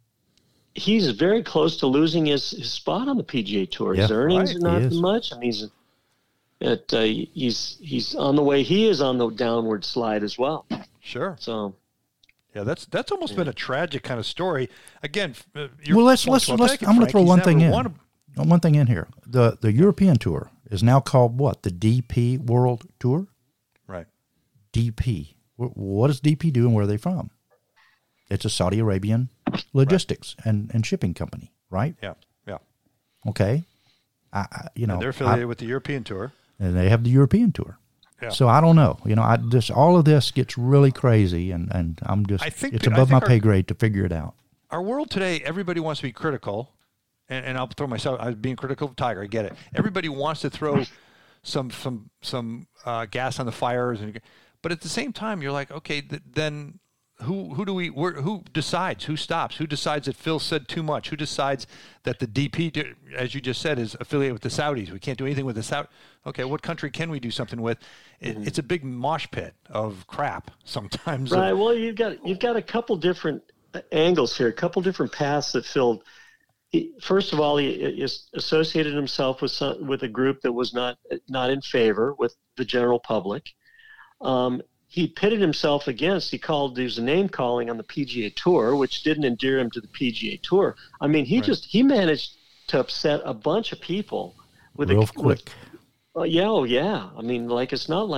[SPEAKER 6] He's very close to losing his, his spot on the P G A Tour. His
[SPEAKER 3] Yeah,
[SPEAKER 6] earnings
[SPEAKER 2] right,
[SPEAKER 6] are not
[SPEAKER 3] he is.
[SPEAKER 6] much. I mean, he's at, uh, he's he's on the way. He is on the downward slide as well.
[SPEAKER 2] Sure.
[SPEAKER 6] So
[SPEAKER 2] Yeah, that's that's almost been a tragic kind of story. Again, f- uh, you're-
[SPEAKER 3] Well, let's let's
[SPEAKER 2] well,
[SPEAKER 3] let's.
[SPEAKER 2] thank you,
[SPEAKER 3] I'm going to
[SPEAKER 2] Frank.
[SPEAKER 3] throw
[SPEAKER 2] He's
[SPEAKER 3] one thing
[SPEAKER 2] never
[SPEAKER 3] in.
[SPEAKER 2] won a-
[SPEAKER 3] One thing in here. The the European Tour is now called what? The D P World Tour.
[SPEAKER 2] Right.
[SPEAKER 3] D P. Wh- What does D P do, and where are they from? It's a Saudi Arabian logistics and, and shipping company, right?
[SPEAKER 2] Yeah. Yeah.
[SPEAKER 3] Okay. I, I you know,
[SPEAKER 2] And they're
[SPEAKER 3] I-
[SPEAKER 2] affiliated with the European Tour.
[SPEAKER 3] and they have the European Tour.
[SPEAKER 2] Yeah.
[SPEAKER 3] So I don't know. You know, I just all of this gets really crazy, and, and I'm just
[SPEAKER 2] I think-
[SPEAKER 3] it's
[SPEAKER 2] I
[SPEAKER 3] above
[SPEAKER 2] think
[SPEAKER 3] my
[SPEAKER 2] our-
[SPEAKER 3] pay grade to figure it out.
[SPEAKER 2] Our world today, everybody wants to be critical, and, and I'll throw myself. I was being critical of Tiger. I get it. Everybody wants to throw some some some uh, gas on the fires, and but at the same time, you're like, okay, th- then who who do we where, who decides? Who stops? Who decides that Phil said too much? Who decides that the D P, d- as you just said, is affiliated with the Saudis? We can't do anything with the Saudi. Okay, what country can we do something with? It,
[SPEAKER 6] Mm-hmm.
[SPEAKER 2] It's a big mosh pit of crap sometimes.
[SPEAKER 6] right. Well, you've got you've got a couple different angles here, a couple different paths that Phil. He, first of all, he is associated himself with some, with a group that was not not in favor with the general public. Um, he pitted himself against. He called. There was a name calling on the P G A Tour, which didn't endear him to the P G A Tour. I mean, he
[SPEAKER 2] Right.
[SPEAKER 6] just he managed to upset a bunch of people with
[SPEAKER 3] Real
[SPEAKER 6] a,
[SPEAKER 3] quick.
[SPEAKER 6] With, uh, yeah, oh yeah. I mean, like it's not like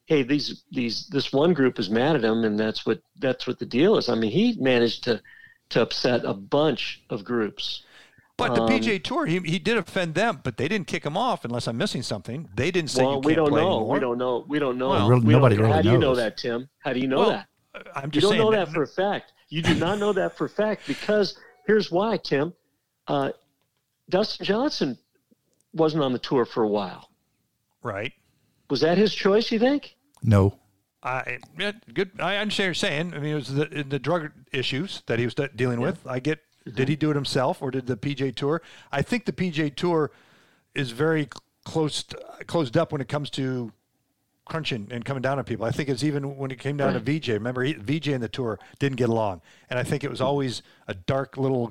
[SPEAKER 6] hey, these these this one group is mad at him, and that's what that's what the deal is. I mean, he managed to to upset a bunch of groups.
[SPEAKER 2] But the
[SPEAKER 6] um,
[SPEAKER 2] P G A Tour, he he did offend them, but they didn't kick him off unless I'm missing something. They didn't say
[SPEAKER 6] well,
[SPEAKER 2] you can't
[SPEAKER 6] we don't
[SPEAKER 2] play
[SPEAKER 6] know.
[SPEAKER 2] anymore.
[SPEAKER 6] We don't know. We don't know.
[SPEAKER 2] Well,
[SPEAKER 3] really,
[SPEAKER 6] we
[SPEAKER 3] nobody
[SPEAKER 6] don't,
[SPEAKER 3] really
[SPEAKER 6] how do you know
[SPEAKER 3] knows.
[SPEAKER 6] that, Tim? How do you know
[SPEAKER 2] Well,
[SPEAKER 6] that?
[SPEAKER 2] I'm
[SPEAKER 6] You
[SPEAKER 2] just
[SPEAKER 6] don't
[SPEAKER 2] saying
[SPEAKER 6] know that for a fact. You do not know that for a fact because here's why, Tim. Uh, Dustin Johnson wasn't on the tour for a while.
[SPEAKER 2] Right.
[SPEAKER 6] Was that his choice, you think?
[SPEAKER 3] No.
[SPEAKER 2] I yeah, good. I understand what you're saying. I mean, it was the the drug issues that he was de- dealing
[SPEAKER 6] Yeah.
[SPEAKER 2] with. I get.
[SPEAKER 6] Mm-hmm.
[SPEAKER 2] Did he do it himself, or did the P G A Tour? I think the P G A Tour is very close closed up when it comes to crunching and coming down on people. I think it's even when it came down
[SPEAKER 6] Right.
[SPEAKER 2] to V J. Remember, he, V J and the tour didn't get along, and I think it was always a dark little.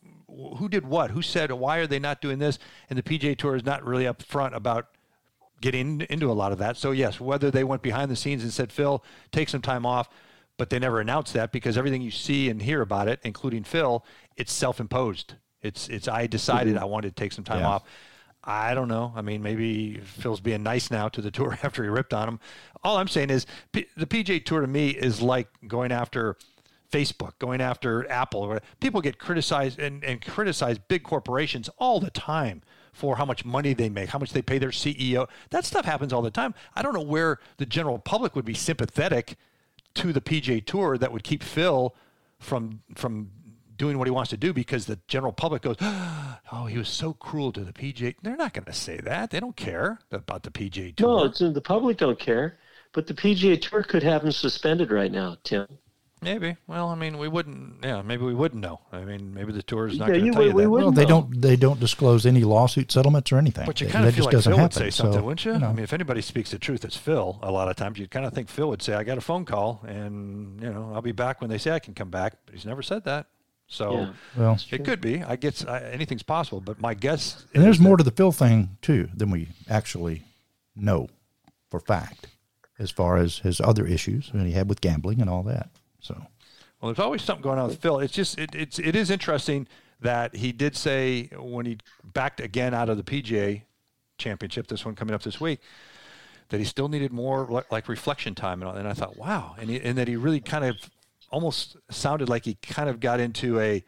[SPEAKER 2] Who did what? Who said why are they not doing this? And the P G A Tour is not really upfront about getting into a lot of that. So yes, whether they went behind the scenes and said, Phil, take some time off, but they never announced that because everything you see and hear about it, including Phil, it's self-imposed. It's it's I decided
[SPEAKER 6] Mm-hmm.
[SPEAKER 2] I wanted to take some time
[SPEAKER 3] Yeah.
[SPEAKER 2] off. I don't know. I mean, maybe Phil's being nice now to the tour after he ripped on him. All I'm saying is P- the P G A Tour to me is like going after Facebook, going after Apple. Or people get criticized and, and criticize big corporations all the time for how much money they make, how much they pay their C E O. That stuff happens all the time. I don't know where the general public would be sympathetic to the P G A Tour that would keep Phil from from doing what he wants to do because the general public goes, oh, he was so cruel to the P G A. They're not going to say that. They don't care about the P G A Tour.
[SPEAKER 6] No, it's, the public don't care. But the P G A Tour could have him suspended right now, Tim.
[SPEAKER 2] Maybe. Well, I mean, we wouldn't. Yeah, maybe we wouldn't know. I mean, maybe the tour is not
[SPEAKER 6] Yeah,
[SPEAKER 2] going to
[SPEAKER 6] you
[SPEAKER 2] tell
[SPEAKER 6] would-
[SPEAKER 2] you
[SPEAKER 6] we
[SPEAKER 2] that.
[SPEAKER 6] would.
[SPEAKER 3] Well, they
[SPEAKER 6] know.
[SPEAKER 3] don't. They don't disclose any lawsuit settlements or anything.
[SPEAKER 2] But you
[SPEAKER 3] That-
[SPEAKER 2] kind of
[SPEAKER 3] that
[SPEAKER 2] feel
[SPEAKER 3] just
[SPEAKER 2] like
[SPEAKER 3] doesn't
[SPEAKER 2] Phil would
[SPEAKER 3] happen.
[SPEAKER 2] say something,
[SPEAKER 3] So,
[SPEAKER 2] wouldn't you?
[SPEAKER 3] you know.
[SPEAKER 2] I mean, if anybody speaks the truth, it's Phil. A lot of times, you kind of think Phil would say, "I got a phone call, and you know, I'll be back when they say I can come back." But he's never said that. So
[SPEAKER 6] Yeah.
[SPEAKER 3] Well,
[SPEAKER 2] it could be. I guess I, anything's possible. But my guess,
[SPEAKER 3] and there's
[SPEAKER 2] is
[SPEAKER 3] more
[SPEAKER 2] that-
[SPEAKER 3] to the Phil thing too than we actually know for fact, as far as his other issues that he had with gambling and all that. So.
[SPEAKER 2] Well, there's always something going on with Phil. It's just it, it's it is interesting that he did say when he backed again out of the P G A Championship, this one coming up this week, that he still needed more like, like reflection time, and, all, and I thought, wow, and he, and that he really kind of almost sounded like he kind of got into a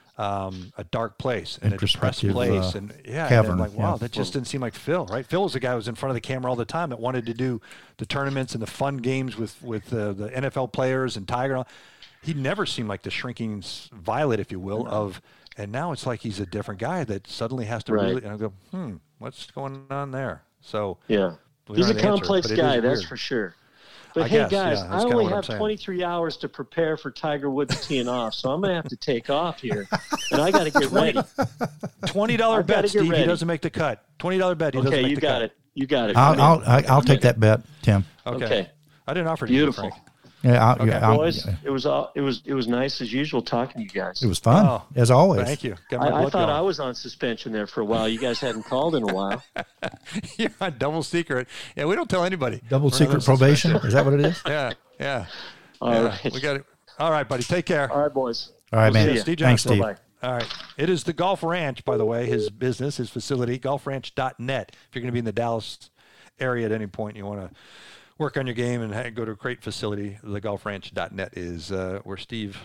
[SPEAKER 2] um, a dark place and a depressed
[SPEAKER 3] Introspective,
[SPEAKER 2] place,
[SPEAKER 3] uh,
[SPEAKER 2] and yeah,
[SPEAKER 3] cavern,
[SPEAKER 2] and I'm like, wow,
[SPEAKER 3] yeah.
[SPEAKER 2] that just didn't seem like Phil, right? Phil was the guy who was in front of the camera all the time that wanted to do the tournaments and the fun games with with uh, the N F L players and Tiger. And all. He never seemed like the shrinking s- violet, if you will, of, and now it's like he's a different guy that suddenly has to
[SPEAKER 6] Right.
[SPEAKER 2] really, and I go, hmm, what's going on there? So
[SPEAKER 6] Yeah.
[SPEAKER 2] we
[SPEAKER 6] He's
[SPEAKER 2] don't
[SPEAKER 6] a
[SPEAKER 2] have the answer,
[SPEAKER 6] complex
[SPEAKER 2] but it
[SPEAKER 6] guy,
[SPEAKER 2] is
[SPEAKER 6] that's
[SPEAKER 2] weird.
[SPEAKER 6] for sure. But
[SPEAKER 2] I
[SPEAKER 6] hey,
[SPEAKER 2] guess,
[SPEAKER 6] guys,
[SPEAKER 2] yeah,
[SPEAKER 6] I
[SPEAKER 2] that's kinda
[SPEAKER 6] only
[SPEAKER 2] what I'm
[SPEAKER 6] have
[SPEAKER 2] saying.
[SPEAKER 6] twenty-three hours to prepare for Tiger Woods teeing off, so I'm going to have to take off here, and I got to get ready.
[SPEAKER 2] Twenty dollar
[SPEAKER 6] I've gotta
[SPEAKER 2] bet,
[SPEAKER 6] get
[SPEAKER 2] Steve. He
[SPEAKER 6] ready.
[SPEAKER 2] doesn't make the cut. Twenty dollar bet. He doesn't
[SPEAKER 6] Okay,
[SPEAKER 2] make
[SPEAKER 6] you
[SPEAKER 2] the
[SPEAKER 6] got
[SPEAKER 2] cut.
[SPEAKER 6] it. You got it.
[SPEAKER 3] I'll
[SPEAKER 6] I'm
[SPEAKER 3] I'll,
[SPEAKER 6] in.
[SPEAKER 3] I- I'll
[SPEAKER 6] I'm
[SPEAKER 3] take
[SPEAKER 6] in.
[SPEAKER 3] that bet, Tim.
[SPEAKER 2] Okay.
[SPEAKER 6] Okay.
[SPEAKER 2] I didn't offer to you,
[SPEAKER 6] Beautiful.
[SPEAKER 2] Frank.
[SPEAKER 3] Yeah, I'll,
[SPEAKER 2] Okay.
[SPEAKER 3] yeah, I'll-
[SPEAKER 6] Boys,
[SPEAKER 3] yeah.
[SPEAKER 6] it was all, it was it was nice as usual talking to you guys.
[SPEAKER 3] It was fun
[SPEAKER 2] Oh,
[SPEAKER 3] as always.
[SPEAKER 2] Thank you. Got my
[SPEAKER 6] I, I
[SPEAKER 2] blood
[SPEAKER 6] thought
[SPEAKER 2] going.
[SPEAKER 6] I was on suspension there for a while. You guys hadn't called in a while.
[SPEAKER 2] You're on double secret. Yeah, we don't tell anybody.
[SPEAKER 3] Double
[SPEAKER 2] We're on
[SPEAKER 3] secret
[SPEAKER 2] suspension.
[SPEAKER 3] probation. Is that what it is?
[SPEAKER 2] Yeah, yeah.
[SPEAKER 6] All
[SPEAKER 2] yeah.
[SPEAKER 6] right.
[SPEAKER 2] We got it. All right, buddy. Take care.
[SPEAKER 6] All right, boys.
[SPEAKER 3] All right,
[SPEAKER 6] We'll see
[SPEAKER 3] man.
[SPEAKER 6] ya.
[SPEAKER 2] Steve
[SPEAKER 3] Thanks,
[SPEAKER 2] Johnson.
[SPEAKER 3] Steve.
[SPEAKER 6] Bye-bye.
[SPEAKER 2] All right. It is the Golf Ranch, by the way, his business, his facility, golf ranch dot net. If you're going to be in the Dallas area at any point, you want to work on your game and ha- go to a great facility, the golf ranch dot net is uh, where Steve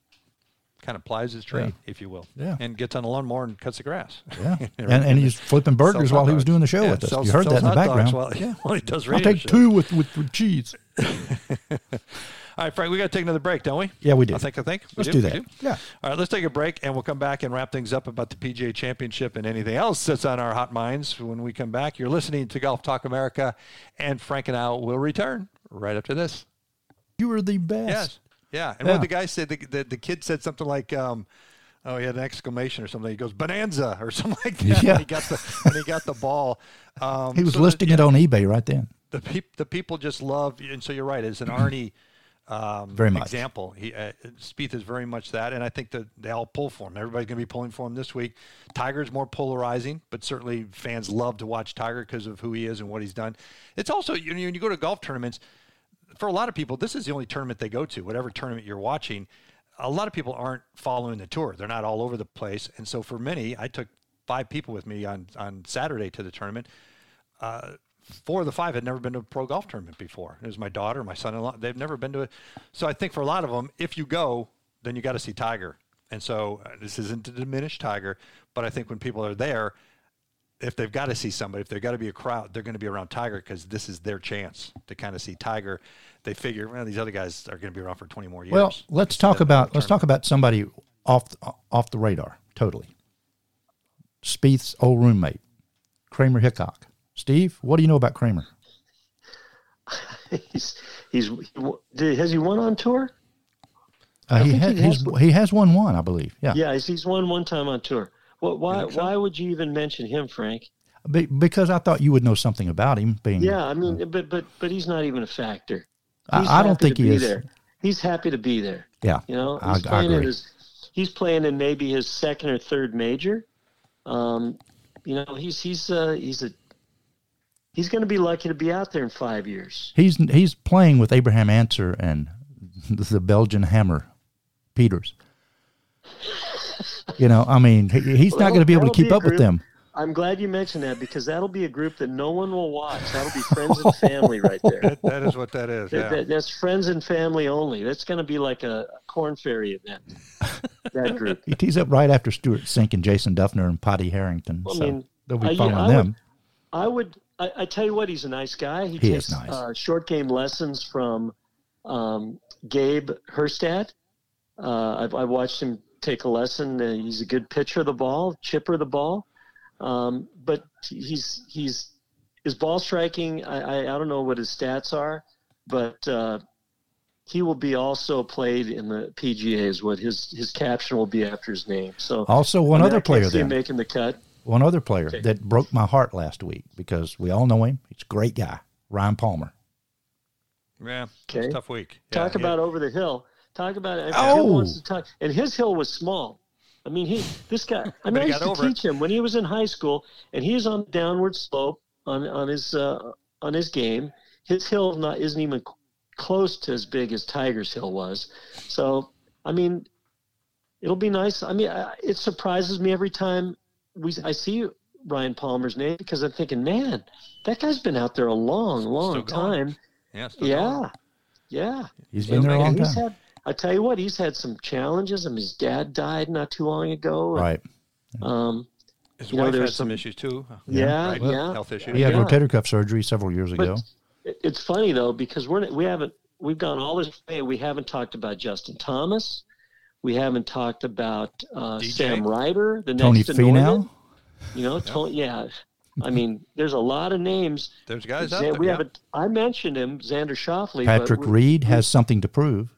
[SPEAKER 2] kind of plies his trade,
[SPEAKER 3] Yeah.
[SPEAKER 2] if you will,
[SPEAKER 3] Yeah.
[SPEAKER 2] and gets on a lawnmower and cuts the grass.
[SPEAKER 3] Yeah, and, and he's flipping burgers
[SPEAKER 2] Sells
[SPEAKER 3] while
[SPEAKER 2] hot
[SPEAKER 3] he was
[SPEAKER 2] dogs.
[SPEAKER 3] doing the show
[SPEAKER 2] Yeah,
[SPEAKER 3] with us.
[SPEAKER 2] sells-
[SPEAKER 3] you heard that
[SPEAKER 2] sells
[SPEAKER 3] in the
[SPEAKER 2] hot dogs
[SPEAKER 3] background.
[SPEAKER 2] While, yeah, while he does
[SPEAKER 3] I'll
[SPEAKER 2] radio
[SPEAKER 3] take
[SPEAKER 2] shows.
[SPEAKER 3] two with, with, with cheese.
[SPEAKER 2] All right, Frank, we got to take another break, don't we?
[SPEAKER 3] Yeah, we do.
[SPEAKER 2] I think, I think. We
[SPEAKER 3] Let's do
[SPEAKER 2] We
[SPEAKER 3] that. Yeah.
[SPEAKER 2] All right, let's take a break, and we'll come back and wrap things up about the P G A Championship and anything else that's on our hot minds when we come back. You're listening to Golf Talk America, and Frank and I will return right after this.
[SPEAKER 3] You were the best.
[SPEAKER 2] Yes. Yeah. And
[SPEAKER 3] Yeah.
[SPEAKER 2] what the guy said, the, the, the kid said something like, um, oh, he had an exclamation or something. He goes, Bonanza, or something like that
[SPEAKER 3] Yeah.
[SPEAKER 2] when, he got the, when he got the ball. Um,
[SPEAKER 3] He was
[SPEAKER 2] so the-
[SPEAKER 3] listing it on eBay right then.
[SPEAKER 2] the peop, the people just love, and so you're right. It's an Arnie um,
[SPEAKER 3] Very much.
[SPEAKER 2] example. He uh, Spieth is very much that, and I think that they all pull for him. Everybody's going to be pulling for him this week. Tiger's more polarizing, but certainly fans love to watch Tiger because of who he is and what he's done. It's also, you know, when you go to golf tournaments, for a lot of people, this is the only tournament they go to. Whatever tournament you're watching, a lot of people aren't following the tour. They're not all over the place, and so for many, I took five people with me on on Saturday to the tournament. Uh, four of the five had never been to a pro golf tournament before. It was my daughter, my son-in-law. They've never been to it. So I think for a lot of them, if you go, then you got to see Tiger. And so uh, this isn't to diminish Tiger, but I think when people are there, if they've got to see somebody, if they've got to be a crowd, they're going to be around Tiger because this is their chance to kind of see Tiger. They figure, well, these other guys are going to be around for twenty more years.
[SPEAKER 3] Well, let's talk about let's talk about somebody off off the radar totally. Spieth's old roommate, Kramer Hickok. Steve, what do you know about Kramer?
[SPEAKER 6] he's he's has he won on tour?
[SPEAKER 3] Uh, he, ha- he, has, he has won one, I believe. Yeah,
[SPEAKER 6] yeah, he's, he's won one time on tour. Well, why so? why would you even mention him, Frank?
[SPEAKER 3] Be, because I thought you would know something about him. Being
[SPEAKER 6] yeah, I mean, uh, but but but he's not even a factor.
[SPEAKER 3] He's I, I don't think he is.
[SPEAKER 6] There. He's happy to be there.
[SPEAKER 3] Yeah,
[SPEAKER 6] you know, he's
[SPEAKER 3] I,
[SPEAKER 6] playing
[SPEAKER 3] I agree.
[SPEAKER 6] in his, he's playing in maybe his second or third major. Um, you know, he's he's uh, he's a he's going to be lucky to be out there in five years.
[SPEAKER 3] He's he's playing with Abraham Ancer and the Belgian Hammer Peters. You know, I mean, he, he's well, not going to be able to keep up group, with them.
[SPEAKER 6] I'm glad you mentioned that because that'll be a group that no one will watch. That'll be friends and family right there.
[SPEAKER 2] that, that is what that is. Yeah.
[SPEAKER 6] That, that, that's friends and family only. That's going to be like a, a Corn Ferry event. That group.
[SPEAKER 3] He tees up right after Stuart Sink and Jason Duffner and Potty Harrington.
[SPEAKER 6] Well,
[SPEAKER 3] so
[SPEAKER 6] I mean,
[SPEAKER 3] they'll be
[SPEAKER 6] I,
[SPEAKER 3] following
[SPEAKER 6] I
[SPEAKER 3] them.
[SPEAKER 6] Would, I would. I, I tell you what, he's a nice guy. He,
[SPEAKER 3] he
[SPEAKER 6] takes
[SPEAKER 3] is nice.
[SPEAKER 6] uh, short game lessons from um, Gabe Herstad. Uh, I've, I watched him take a lesson. Uh, he's a good pitcher of the ball, chipper of the ball. Um, but he's he's his ball striking. I, I, I don't know what his stats are, but uh, he will be also played in the P G A. Is what his his caption will be after his name. So
[SPEAKER 3] also one
[SPEAKER 6] I mean,
[SPEAKER 3] other player there
[SPEAKER 6] making the cut.
[SPEAKER 3] One other player
[SPEAKER 6] okay.
[SPEAKER 3] that broke my heart last week because we all know him. He's a great guy, Ryan Palmer.
[SPEAKER 2] Yeah,
[SPEAKER 6] okay.
[SPEAKER 2] Tough week.
[SPEAKER 6] Talk
[SPEAKER 2] yeah,
[SPEAKER 6] about
[SPEAKER 2] yeah.
[SPEAKER 6] over the hill. Talk about it.
[SPEAKER 3] Oh.
[SPEAKER 6] Hill wants to talk, and his hill was small. I mean, he this guy. I mean, I used to teach it. him when he was in high school, and he was on the downward slope on on his uh, on his game. His hill not isn't even close to as big as Tiger's hill was. So, I mean, it'll be nice. I mean, I, it surprises me every time we I see Ryan Palmer's name because I'm thinking, man, that guy's been out there a long, long time.
[SPEAKER 2] Yeah,
[SPEAKER 6] yeah,
[SPEAKER 2] going.
[SPEAKER 6] yeah.
[SPEAKER 3] He's been there a long time.
[SPEAKER 6] Had, I tell you what, he's had some challenges. I mean, his dad died not too long ago.
[SPEAKER 3] Right.
[SPEAKER 6] Um,
[SPEAKER 2] his
[SPEAKER 6] you
[SPEAKER 2] wife
[SPEAKER 6] know,
[SPEAKER 2] had
[SPEAKER 6] some,
[SPEAKER 2] some issues too.
[SPEAKER 6] Yeah,
[SPEAKER 2] right?
[SPEAKER 6] yeah.
[SPEAKER 2] Health issues.
[SPEAKER 3] He had
[SPEAKER 6] yeah.
[SPEAKER 3] rotator cuff surgery several years ago.
[SPEAKER 6] But it's funny though because we're we haven't we've gone all this way. We haven't talked about Justin Thomas. We haven't talked about uh, Sam Ryder, the
[SPEAKER 3] Tony
[SPEAKER 6] next
[SPEAKER 3] Finau.
[SPEAKER 6] You know, Tony, yeah. I mean, there's a lot of names.
[SPEAKER 2] There's guys out
[SPEAKER 6] Zan,
[SPEAKER 2] there.
[SPEAKER 6] We
[SPEAKER 2] yeah.
[SPEAKER 6] haven't. I mentioned him, Xander Schauffele.
[SPEAKER 3] Patrick
[SPEAKER 6] but
[SPEAKER 3] Reed has something to prove.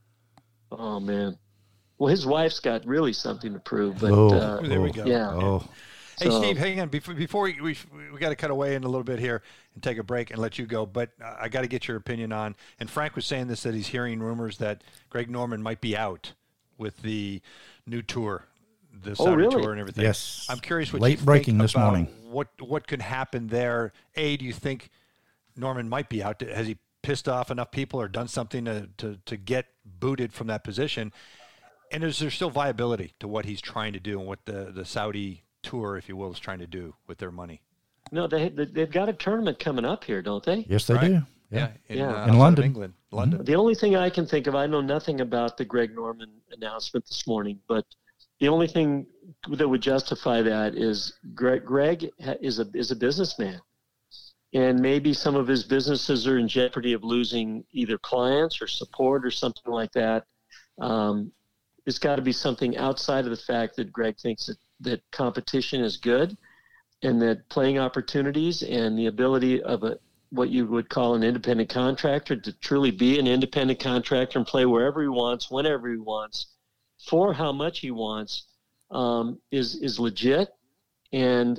[SPEAKER 6] Oh man. Well, his wife's got really something to prove. But
[SPEAKER 3] oh,
[SPEAKER 6] uh,
[SPEAKER 2] there we go.
[SPEAKER 6] Yeah.
[SPEAKER 3] Oh.
[SPEAKER 2] Hey,
[SPEAKER 6] so,
[SPEAKER 2] Steve, hang on. Before, before we we, we got to cut away in a little bit here and take a break and let you go. But uh, I got to get your opinion on. And Frank was saying this that he's hearing rumors that Greg Norman might be out with the new tour, the Saudi
[SPEAKER 6] oh, really?
[SPEAKER 2] tour and everything.
[SPEAKER 3] Yes.
[SPEAKER 2] I'm curious what
[SPEAKER 3] late
[SPEAKER 2] you
[SPEAKER 3] breaking
[SPEAKER 2] think
[SPEAKER 3] this
[SPEAKER 2] about
[SPEAKER 3] morning.
[SPEAKER 2] What what could happen there? A, do you think Norman might be out? Has he pissed off enough people or done something to to, to get booted from that position? And is there still viability to what he's trying to do and what the, the Saudi tour, if you will, is trying to do with their money?
[SPEAKER 6] No, they they've got a tournament coming up here, don't they?
[SPEAKER 3] Yes, they
[SPEAKER 2] right.
[SPEAKER 3] do.
[SPEAKER 2] Yeah,
[SPEAKER 3] Yeah,
[SPEAKER 2] in,
[SPEAKER 6] Yeah.
[SPEAKER 2] Uh,
[SPEAKER 3] in London,
[SPEAKER 2] England, London.
[SPEAKER 6] The only thing I can think of, I know nothing about the Greg Norman announcement this morning, but the only thing that would justify that is Greg, Greg is a is a businessman, and maybe some of his businesses are in jeopardy of losing either clients or support or something like that. Um, it's got to be something outside of the fact that Greg thinks that, that competition is good and that playing opportunities and the ability of a what you would call an independent contractor to truly be an independent contractor and play wherever he wants, whenever he wants, for how much he wants, um, is is legit. And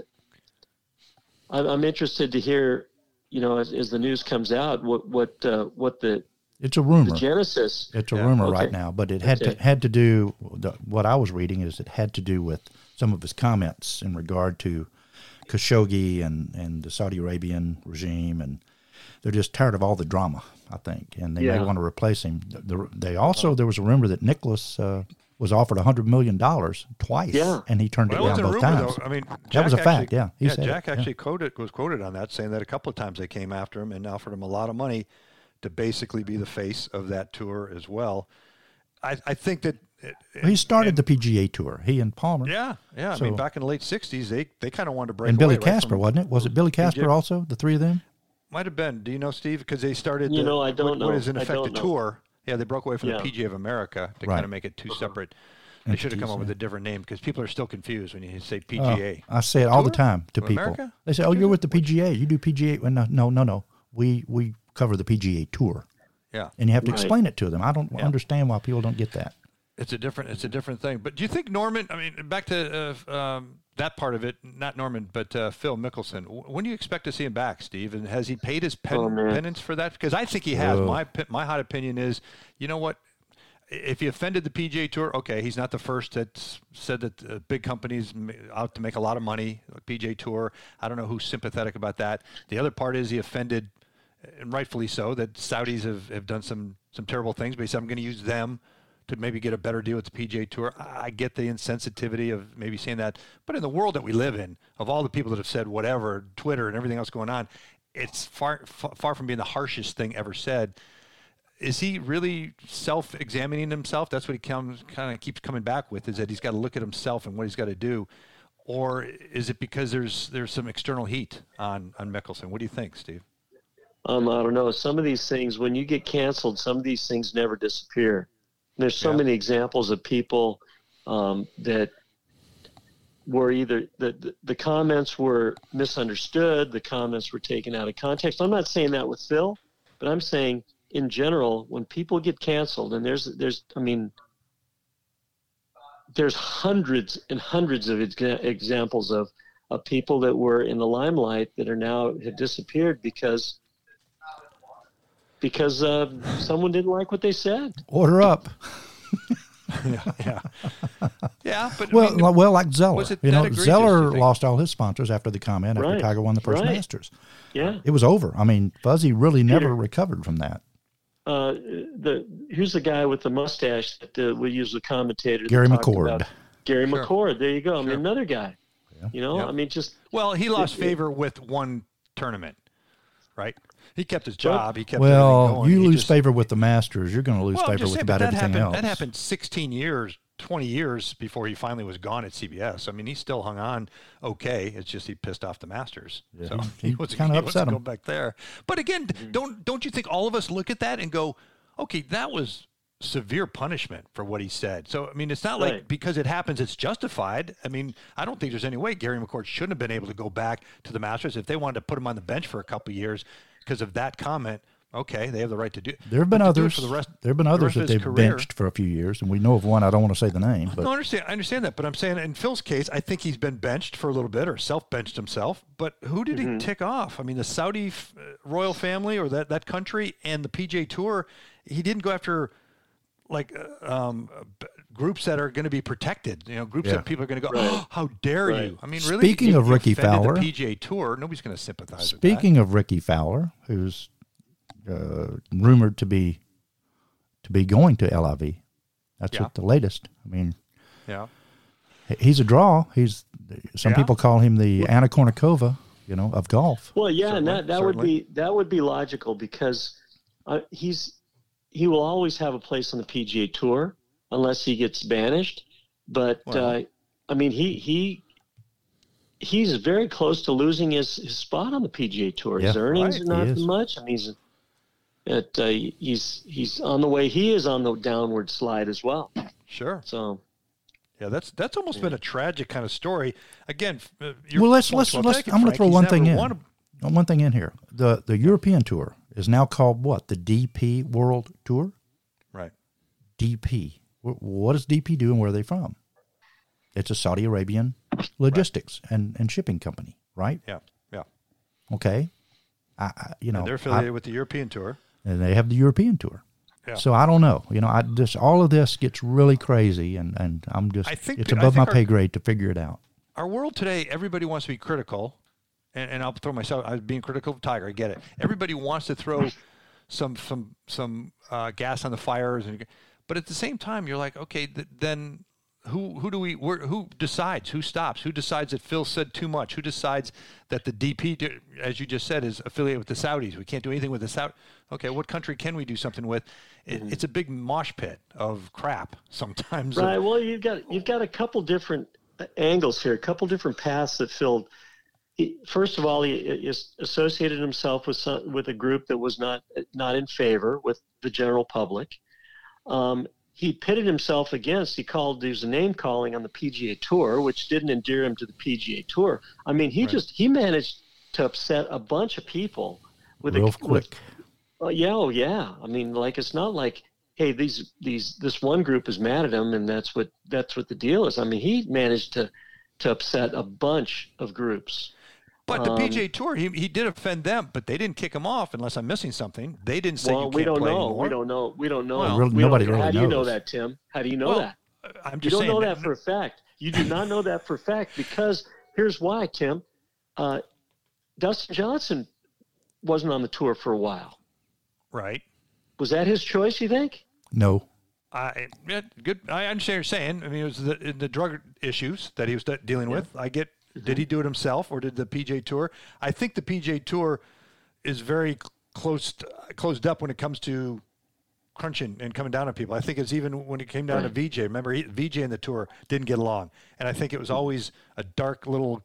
[SPEAKER 6] I'm, I'm interested to hear, you know, as, as the news comes out, what what uh, what the
[SPEAKER 3] It's a rumor.
[SPEAKER 6] the genesis.
[SPEAKER 3] It's a
[SPEAKER 2] Yeah.
[SPEAKER 3] rumor
[SPEAKER 6] Okay.
[SPEAKER 3] right now, but it had
[SPEAKER 6] Okay.
[SPEAKER 3] to had to do. The, what I was reading is it had to do with some of his comments in regard to Khashoggi and, and the Saudi Arabian regime, and they're just tired of all the drama, I think, and they
[SPEAKER 6] Yeah.
[SPEAKER 3] may want to replace him. The, they also there was a rumor that Nicholas uh, was offered a hundred million dollars twice,
[SPEAKER 6] Yeah.
[SPEAKER 3] and he turned
[SPEAKER 2] Well,
[SPEAKER 3] it
[SPEAKER 2] that
[SPEAKER 3] down
[SPEAKER 2] wasn't
[SPEAKER 3] both
[SPEAKER 2] a rumor,
[SPEAKER 3] times.
[SPEAKER 2] though. I mean, Jack
[SPEAKER 3] that was a
[SPEAKER 2] actually,
[SPEAKER 3] fact. Yeah, he
[SPEAKER 2] yeah.
[SPEAKER 3] said
[SPEAKER 2] Jack
[SPEAKER 3] it,
[SPEAKER 2] actually
[SPEAKER 3] yeah.
[SPEAKER 2] quoted was quoted on that, saying that a couple of times they came after him and offered him a lot of money to basically be the face of that tour as well. I, I think that it,
[SPEAKER 3] Well, he started
[SPEAKER 2] and,
[SPEAKER 3] the P G A Tour. He and Palmer.
[SPEAKER 2] Yeah, yeah. I
[SPEAKER 3] So-
[SPEAKER 2] mean, back in the late sixties, they they kind of wanted to break
[SPEAKER 3] and Billy
[SPEAKER 2] away, right,
[SPEAKER 3] Casper,
[SPEAKER 2] from-
[SPEAKER 3] wasn't it? Was it Billy Casper
[SPEAKER 2] J-
[SPEAKER 3] also? The three of them.
[SPEAKER 2] Might have been. Do you know, Steve? Because they started.
[SPEAKER 6] You
[SPEAKER 2] the,
[SPEAKER 6] know, I don't
[SPEAKER 2] what,
[SPEAKER 6] know.
[SPEAKER 2] What is in
[SPEAKER 6] I
[SPEAKER 2] effect
[SPEAKER 6] don't
[SPEAKER 2] a
[SPEAKER 6] know.
[SPEAKER 2] tour? Yeah, they broke away from
[SPEAKER 6] Yeah.
[SPEAKER 2] the P G A of America to
[SPEAKER 3] Right.
[SPEAKER 2] kind of make it two separate. They should have come up with
[SPEAKER 3] yeah.
[SPEAKER 2] a different name because people are still confused when you say P G
[SPEAKER 3] Oh,
[SPEAKER 2] A.
[SPEAKER 3] I say it all the
[SPEAKER 2] Tour?
[SPEAKER 3] time to
[SPEAKER 2] Of
[SPEAKER 3] people.
[SPEAKER 2] America?
[SPEAKER 3] They say, "Oh, you're with the P G A. You do P G A." Well, no, no, no, no. We we cover the P G A Tour,
[SPEAKER 2] Yeah,
[SPEAKER 3] and you have to
[SPEAKER 6] Right.
[SPEAKER 3] explain it to them. I don't
[SPEAKER 2] Yeah.
[SPEAKER 3] understand why people don't get that.
[SPEAKER 2] it's a different. It's a different thing. But do you think Norman? I mean, back to uh, um, that part of it. Not Norman, but uh, Phil Mickelson. W- When do you expect to see him back, Steve? And has he paid his pen-
[SPEAKER 6] Oh, man.
[SPEAKER 2] penance for that? Because I think he has.
[SPEAKER 3] Oh.
[SPEAKER 2] My pi- my hot opinion is, you know what? If he offended the P G A Tour, okay, he's not the first that s- said that uh, big companies ma- out to make a lot of money. P G A Tour, I don't know who's sympathetic about that. The other part is he offended, and rightfully so, that Saudis have, have done some some terrible things, but he said, I'm going to use them to maybe get a better deal with the P G A Tour. I I get the insensitivity of maybe saying that, but in the world that we live in, of all the people that have said whatever, Twitter and everything else going on, it's far far, far from being the harshest thing ever said. Is he really self-examining himself? That's what he comes, kind of keeps coming back with, is that he's got to look at himself and what he's got to do. Or is it because there's there's some external heat on, on Mickelson? What do you think, Steve?
[SPEAKER 6] Um, I don't know. Some of these things, when you get canceled, some of these things never disappear. There's so
[SPEAKER 2] Yeah.
[SPEAKER 6] many examples of people um, that were either the, the the comments were misunderstood, the comments were taken out of context. I'm not saying that with Phil, but I'm saying in general, when people get canceled, and there's there's I mean, there's hundreds and hundreds of exa- examples of of people that were in the limelight that are now have disappeared because. Because uh, someone didn't like what they said.
[SPEAKER 3] Order up.
[SPEAKER 2] yeah, yeah, yeah. But
[SPEAKER 3] Well,
[SPEAKER 2] I mean,
[SPEAKER 3] like- well, like Zeller.
[SPEAKER 2] was it
[SPEAKER 3] You
[SPEAKER 2] that
[SPEAKER 3] know,
[SPEAKER 2] egregious, do
[SPEAKER 3] Zeller
[SPEAKER 2] you think?
[SPEAKER 3] lost all his sponsors after the comment after
[SPEAKER 6] Right.
[SPEAKER 3] Tiger won the first
[SPEAKER 6] Right.
[SPEAKER 3] Masters.
[SPEAKER 6] Yeah.
[SPEAKER 3] It was over. I mean, Fuzzy really never
[SPEAKER 6] Peter.
[SPEAKER 3] recovered from that.
[SPEAKER 6] Uh, the here's the guy with the mustache that uh, we use the commentator. that
[SPEAKER 3] Gary
[SPEAKER 6] talked
[SPEAKER 3] McCord.
[SPEAKER 6] about- Gary
[SPEAKER 2] Sure.
[SPEAKER 6] McCord. There you go. I
[SPEAKER 2] Sure.
[SPEAKER 6] mean, another guy.
[SPEAKER 3] Yeah.
[SPEAKER 6] You know,
[SPEAKER 2] Yeah.
[SPEAKER 6] I mean, just
[SPEAKER 2] well, he lost
[SPEAKER 6] it-
[SPEAKER 2] favor with one tournament, right? He kept his job. He kept
[SPEAKER 3] Well,
[SPEAKER 2] everything going.
[SPEAKER 3] you
[SPEAKER 2] He
[SPEAKER 3] lose
[SPEAKER 2] just-
[SPEAKER 3] favor with the Masters. You're going to lose
[SPEAKER 2] Well, I'm
[SPEAKER 3] favor
[SPEAKER 2] just
[SPEAKER 3] with
[SPEAKER 2] saying,
[SPEAKER 3] about
[SPEAKER 2] but that
[SPEAKER 3] everything
[SPEAKER 2] happened,
[SPEAKER 3] else.
[SPEAKER 2] That happened sixteen years, twenty years before he finally was gone at C B S. I mean, he still hung on okay. It's just he pissed off the Masters.
[SPEAKER 3] Yeah,
[SPEAKER 2] So
[SPEAKER 3] he- he
[SPEAKER 2] wasn't-
[SPEAKER 3] kinda
[SPEAKER 2] he wasn't
[SPEAKER 3] upset
[SPEAKER 2] go
[SPEAKER 3] him.
[SPEAKER 2] back there. But again, don't don't you think all of us look at that and go, okay, that was severe punishment for what he said. So, I mean, it's not like
[SPEAKER 6] Right.
[SPEAKER 2] because it happens, it's justified. I mean, I don't think there's any way Gary McCord shouldn't have been able to go back to the Masters. If they wanted to put him on the bench for a couple of years because of that comment, okay, they have the right to do it.
[SPEAKER 3] There have been
[SPEAKER 2] But to do it
[SPEAKER 3] others.
[SPEAKER 2] for the rest,
[SPEAKER 3] there have been
[SPEAKER 2] the
[SPEAKER 3] others
[SPEAKER 2] rest
[SPEAKER 3] that
[SPEAKER 2] of his
[SPEAKER 3] they've
[SPEAKER 2] career-
[SPEAKER 3] benched for a few years, and we know of one. I don't want to say the name, but
[SPEAKER 2] no, I understand. I understand that, but I'm saying in Phil's case, I think he's been benched for a little bit or self-benched himself. But who did
[SPEAKER 6] Mm-hmm.
[SPEAKER 2] he tick off? I mean, the Saudi f- royal family or that, that country and the P G A Tour. He didn't go after like uh, um, b- groups that are going to be protected. You know, groups
[SPEAKER 3] Yeah.
[SPEAKER 2] that people are going to go,
[SPEAKER 6] Right.
[SPEAKER 2] oh, how dare
[SPEAKER 6] Right.
[SPEAKER 2] you? I mean, really.
[SPEAKER 3] Speaking
[SPEAKER 2] You-
[SPEAKER 3] of
[SPEAKER 2] you
[SPEAKER 3] Ricky
[SPEAKER 2] offended
[SPEAKER 3] Fowler-
[SPEAKER 2] the P G A Tour, nobody's going to sympathize with
[SPEAKER 3] speaking of Ricky Fowler, who's uh, rumored to be to be going to L I V, that's
[SPEAKER 2] Yeah.
[SPEAKER 3] what the latest. I mean,
[SPEAKER 2] that. Yeah.
[SPEAKER 3] he- he's a draw. He's some
[SPEAKER 2] Yeah.
[SPEAKER 3] people call him the Anna Kournikova, you know, of golf.
[SPEAKER 6] well, yeah, and
[SPEAKER 2] Certainly,
[SPEAKER 6] that, that would
[SPEAKER 2] certainly.
[SPEAKER 6] be that would be logical because uh, he's he will always have a place on the P G A Tour unless he gets banished. But
[SPEAKER 2] Well.
[SPEAKER 6] uh, I mean, he he he's very close to losing his, his spot on the P G A Tour. His
[SPEAKER 3] Yeah,
[SPEAKER 6] earnings
[SPEAKER 2] right,
[SPEAKER 6] are not
[SPEAKER 3] he is.
[SPEAKER 6] much. I mean, he's at, uh, he's he's on the way. He is on the downward slide as well.
[SPEAKER 2] Sure.
[SPEAKER 6] So
[SPEAKER 2] Yeah, that's that's almost been a tragic kind of story. Again, f- uh, you're-
[SPEAKER 3] Well, let's let's
[SPEAKER 2] well,
[SPEAKER 3] let's.
[SPEAKER 2] thank you,
[SPEAKER 3] I'm going to
[SPEAKER 2] Frank.
[SPEAKER 3] throw
[SPEAKER 2] He's
[SPEAKER 3] one thing
[SPEAKER 2] never
[SPEAKER 3] in.
[SPEAKER 2] won a-
[SPEAKER 3] One thing in here. The the European tour is now called what? The D P World Tour.
[SPEAKER 2] Right.
[SPEAKER 3] D P. Wh- What does D P do, and where are they from? It's a Saudi Arabian logistics and, and shipping company, right?
[SPEAKER 2] Yeah. Yeah.
[SPEAKER 3] Okay. I, I you know,
[SPEAKER 2] And they're
[SPEAKER 3] I-
[SPEAKER 2] affiliated with the European Tour.
[SPEAKER 3] and they have the European tour.
[SPEAKER 2] Yeah.
[SPEAKER 3] So I don't know. You know, I just all of this gets really crazy, and, and I'm just
[SPEAKER 2] I think-
[SPEAKER 3] it's
[SPEAKER 2] I
[SPEAKER 3] above
[SPEAKER 2] think
[SPEAKER 3] my
[SPEAKER 2] our-
[SPEAKER 3] pay grade to figure it out.
[SPEAKER 2] Our world today, everybody wants to be critical, and, and I'll throw myself. I was being critical of Tiger. I get it. Everybody wants to throw some some some uh, gas on the fires, and But at the same time, you're like, okay, th- then who who do we where, who decides? Who stops? Who decides that Phil said too much? Who decides that the D P, as you just said, is affiliated with the Saudis? We can't do anything with the Saudis. Okay, what country can we do something with? It, mm-hmm. It's a big mosh pit of crap sometimes.
[SPEAKER 6] Right. Well, you've got you've got a couple different angles here, a couple different paths that Phil. He, first of all, he, he associated himself with some, with a group that was not not in favor with the general public. Um, he pitted himself against. He called. There was a name calling on the P G A Tour, which didn't endear him to the P G A Tour. I mean, he right. just he managed to upset a bunch of people with
[SPEAKER 3] real
[SPEAKER 6] a
[SPEAKER 3] quick.
[SPEAKER 6] With, uh, yeah, oh yeah. I mean, like it's not like, hey, these these this one group is mad at him, and that's what that's what the deal is. I mean, he managed to to upset a bunch of groups.
[SPEAKER 2] But the
[SPEAKER 6] um,
[SPEAKER 2] P G A Tour, he he did offend them, but they didn't kick him off unless I'm missing something. They didn't say
[SPEAKER 6] well,
[SPEAKER 2] you can't
[SPEAKER 6] we don't
[SPEAKER 2] play
[SPEAKER 6] know.
[SPEAKER 2] anymore.
[SPEAKER 6] We don't know. We don't know.
[SPEAKER 3] Well,
[SPEAKER 6] we
[SPEAKER 3] nobody
[SPEAKER 6] don't,
[SPEAKER 3] really
[SPEAKER 6] how do you know
[SPEAKER 3] knows.
[SPEAKER 6] that, Tim? How do you know
[SPEAKER 2] well,
[SPEAKER 6] that?
[SPEAKER 2] I'm
[SPEAKER 6] You
[SPEAKER 2] just
[SPEAKER 6] don't
[SPEAKER 2] saying
[SPEAKER 6] know that for a fact. You do not know that for a fact because here's why, Tim. Uh, Dustin Johnson wasn't on the tour for a while.
[SPEAKER 2] Right.
[SPEAKER 6] Was that his choice, you think?
[SPEAKER 3] No.
[SPEAKER 2] I yeah, good. I understand what you're saying. I mean, it was the, the drug issues that he was de- dealing
[SPEAKER 6] Yeah.
[SPEAKER 2] with. I get.
[SPEAKER 6] Mm-hmm.
[SPEAKER 2] Did he do it himself, or did the P G A Tour? I think the P G A Tour is very close closed up when it comes to crunching and coming down on people. I think it's even when it came down
[SPEAKER 6] right.
[SPEAKER 2] to V J. Remember, he, V J and the tour didn't get along, and I think it was always a dark little.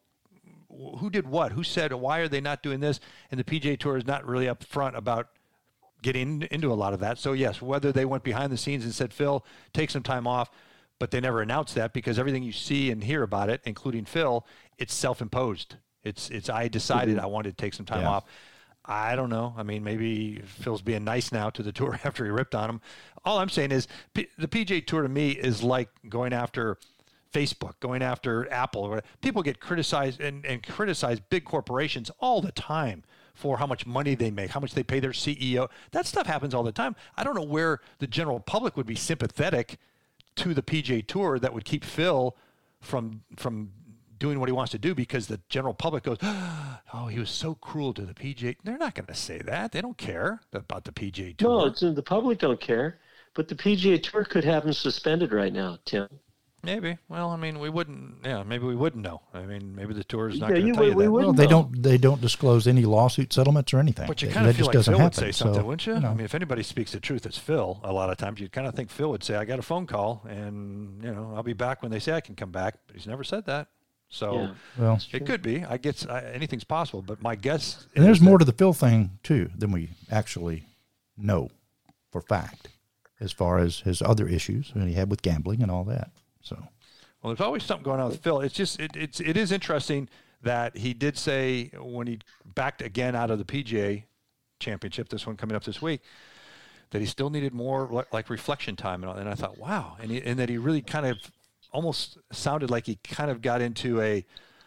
[SPEAKER 2] Who did what? Who said? Why are they not doing this? And the P G A Tour is not really upfront about getting into a lot of that. So yes, whether they went behind the scenes and said, Phil, take some time off, but they never announced that because everything you see and hear about it, including Phil, it's self-imposed. It's, it's, I decided
[SPEAKER 6] mm-hmm.
[SPEAKER 2] I wanted to take some time
[SPEAKER 3] yeah.
[SPEAKER 2] off. I don't know. I mean, maybe Phil's being nice now to the tour after he ripped on him. All I'm saying is P- the P G A Tour to me is like going after Facebook, going after Apple. Or people get criticized and, and criticize big corporations all the time for how much money they make, how much they pay their C E O. That stuff happens all the time. I don't know where the general public would be sympathetic to the P G A Tour that would keep Phil from from doing what he wants to do because the general public goes, oh, he was so cruel to the P G A. They're not going to say that. They don't care about the P G A Tour.
[SPEAKER 6] No, it's, the public don't care. But the P G A Tour could have him suspended right now, Tim.
[SPEAKER 2] Maybe. Well, I mean, we wouldn't. Yeah, maybe we wouldn't know. I mean, maybe the tour is not
[SPEAKER 6] Yeah,
[SPEAKER 2] going to
[SPEAKER 6] you
[SPEAKER 2] tell
[SPEAKER 6] would-
[SPEAKER 2] you
[SPEAKER 6] we
[SPEAKER 2] that.
[SPEAKER 6] would.
[SPEAKER 3] Well, they
[SPEAKER 6] know.
[SPEAKER 3] don't. They don't disclose any lawsuit settlements or anything.
[SPEAKER 2] But you
[SPEAKER 3] That-
[SPEAKER 2] kind of
[SPEAKER 3] that
[SPEAKER 2] feel
[SPEAKER 3] just
[SPEAKER 2] like
[SPEAKER 3] doesn't
[SPEAKER 2] Phil would
[SPEAKER 3] happen.
[SPEAKER 2] say something,
[SPEAKER 3] so,
[SPEAKER 2] wouldn't you?
[SPEAKER 3] you know.
[SPEAKER 2] I mean, if anybody speaks the truth, it's Phil. A lot of times, you'd kind of think Phil would say, "I got a phone call, and you know, I'll be back when they say I can come back." But he's never said that. So
[SPEAKER 6] Yeah.
[SPEAKER 3] well,
[SPEAKER 2] it could be. I guess I, anything's possible. But my guess.
[SPEAKER 3] and there's
[SPEAKER 2] is
[SPEAKER 3] more
[SPEAKER 2] that-
[SPEAKER 3] to the Phil thing too than we actually know for fact, as far as his other issues that he had with gambling and all that. So.
[SPEAKER 2] Well, there's always something going on with Phil. It's just it, it's it is interesting that he did say when he backed again out of the P G A Championship, this one coming up this week, that he still needed more like, like reflection time, and, and I thought, wow, and he, and that he really kind of almost sounded like he kind of got into a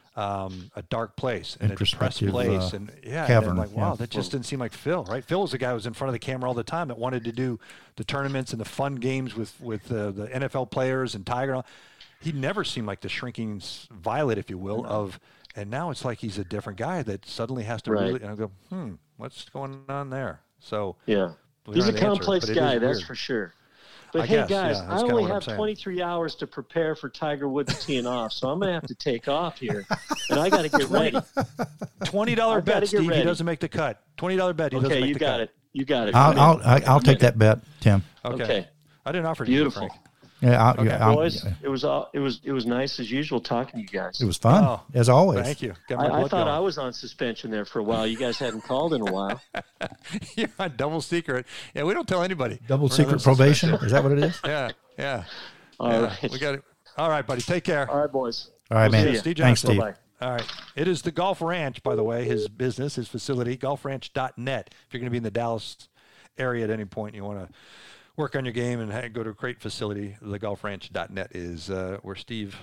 [SPEAKER 2] um, a dark place and a depressed
[SPEAKER 3] Introspective,
[SPEAKER 2] place,
[SPEAKER 3] uh,
[SPEAKER 2] and yeah,
[SPEAKER 3] cavern,
[SPEAKER 2] and I'm like, wow,
[SPEAKER 3] yeah.
[SPEAKER 2] that just didn't seem like Phil, right? Phil was the guy who was in front of the camera all the time that wanted to do the tournaments and the fun games with with uh, the N F L players and Tiger. And all. He never seemed like the shrinking violet, if you will, of, and now it's like he's a different guy that suddenly has to
[SPEAKER 6] Right.
[SPEAKER 2] really, and I go, hmm, what's going on there? So
[SPEAKER 6] Yeah.
[SPEAKER 2] we
[SPEAKER 6] He's a
[SPEAKER 2] don't have the answer,
[SPEAKER 6] complex
[SPEAKER 2] but it
[SPEAKER 6] guy,
[SPEAKER 2] is
[SPEAKER 6] that's
[SPEAKER 2] weird.
[SPEAKER 6] for sure. But
[SPEAKER 2] I
[SPEAKER 6] hey,
[SPEAKER 2] guess,
[SPEAKER 6] guys,
[SPEAKER 2] yeah,
[SPEAKER 6] I
[SPEAKER 2] that's kinda
[SPEAKER 6] only
[SPEAKER 2] what I'm
[SPEAKER 6] have
[SPEAKER 2] saying.
[SPEAKER 6] twenty-three hours to prepare for Tiger Woods teeing off, so I'm going to have to take off here, and I got to get ready.
[SPEAKER 2] Twenty dollar
[SPEAKER 6] I've gotta
[SPEAKER 2] bet,
[SPEAKER 6] get
[SPEAKER 2] Steve. He
[SPEAKER 6] ready.
[SPEAKER 2] doesn't make the cut. Twenty dollar bet. He doesn't
[SPEAKER 6] Okay,
[SPEAKER 2] make
[SPEAKER 6] you
[SPEAKER 2] the
[SPEAKER 6] got
[SPEAKER 2] cut.
[SPEAKER 6] it. You got it.
[SPEAKER 3] I'll
[SPEAKER 6] I'm in.
[SPEAKER 3] I'll, I- I'll
[SPEAKER 6] I'm
[SPEAKER 3] take
[SPEAKER 6] in.
[SPEAKER 3] that bet, Tim.
[SPEAKER 2] Okay.
[SPEAKER 6] Okay.
[SPEAKER 2] I didn't offer to you,
[SPEAKER 6] Beautiful.
[SPEAKER 2] Frank.
[SPEAKER 3] Yeah, I'll,
[SPEAKER 2] Okay.
[SPEAKER 3] yeah, I'll-
[SPEAKER 6] Boys, it was all, it was it was nice as usual talking to you guys.
[SPEAKER 3] it was fun
[SPEAKER 2] Oh,
[SPEAKER 3] as always.
[SPEAKER 2] Thank you. Got my
[SPEAKER 6] I, I
[SPEAKER 2] blood
[SPEAKER 6] thought
[SPEAKER 2] going.
[SPEAKER 6] I was on suspension there for a while. You guys hadn't called in a while.
[SPEAKER 2] You're on double secret. Yeah, we don't tell anybody.
[SPEAKER 3] Double
[SPEAKER 2] We're on
[SPEAKER 3] secret
[SPEAKER 2] suspension.
[SPEAKER 3] probation. Is that what it is?
[SPEAKER 2] Yeah, yeah.
[SPEAKER 6] All
[SPEAKER 2] yeah.
[SPEAKER 6] right.
[SPEAKER 2] We got it. All right, buddy. Take care.
[SPEAKER 6] All right, boys.
[SPEAKER 3] All right,
[SPEAKER 6] We'll see
[SPEAKER 3] man.
[SPEAKER 6] ya.
[SPEAKER 2] Steve
[SPEAKER 3] Thanks,
[SPEAKER 2] Johnson.
[SPEAKER 3] Steve.
[SPEAKER 6] Bye-bye.
[SPEAKER 2] All right. It is the Golf Ranch, by the way, his business, his facility, golf ranch dot net. If you're going to be in the Dallas area at any point, you want to work on your game and ha- go to a great facility, the golf ranch dot net is uh, where Steve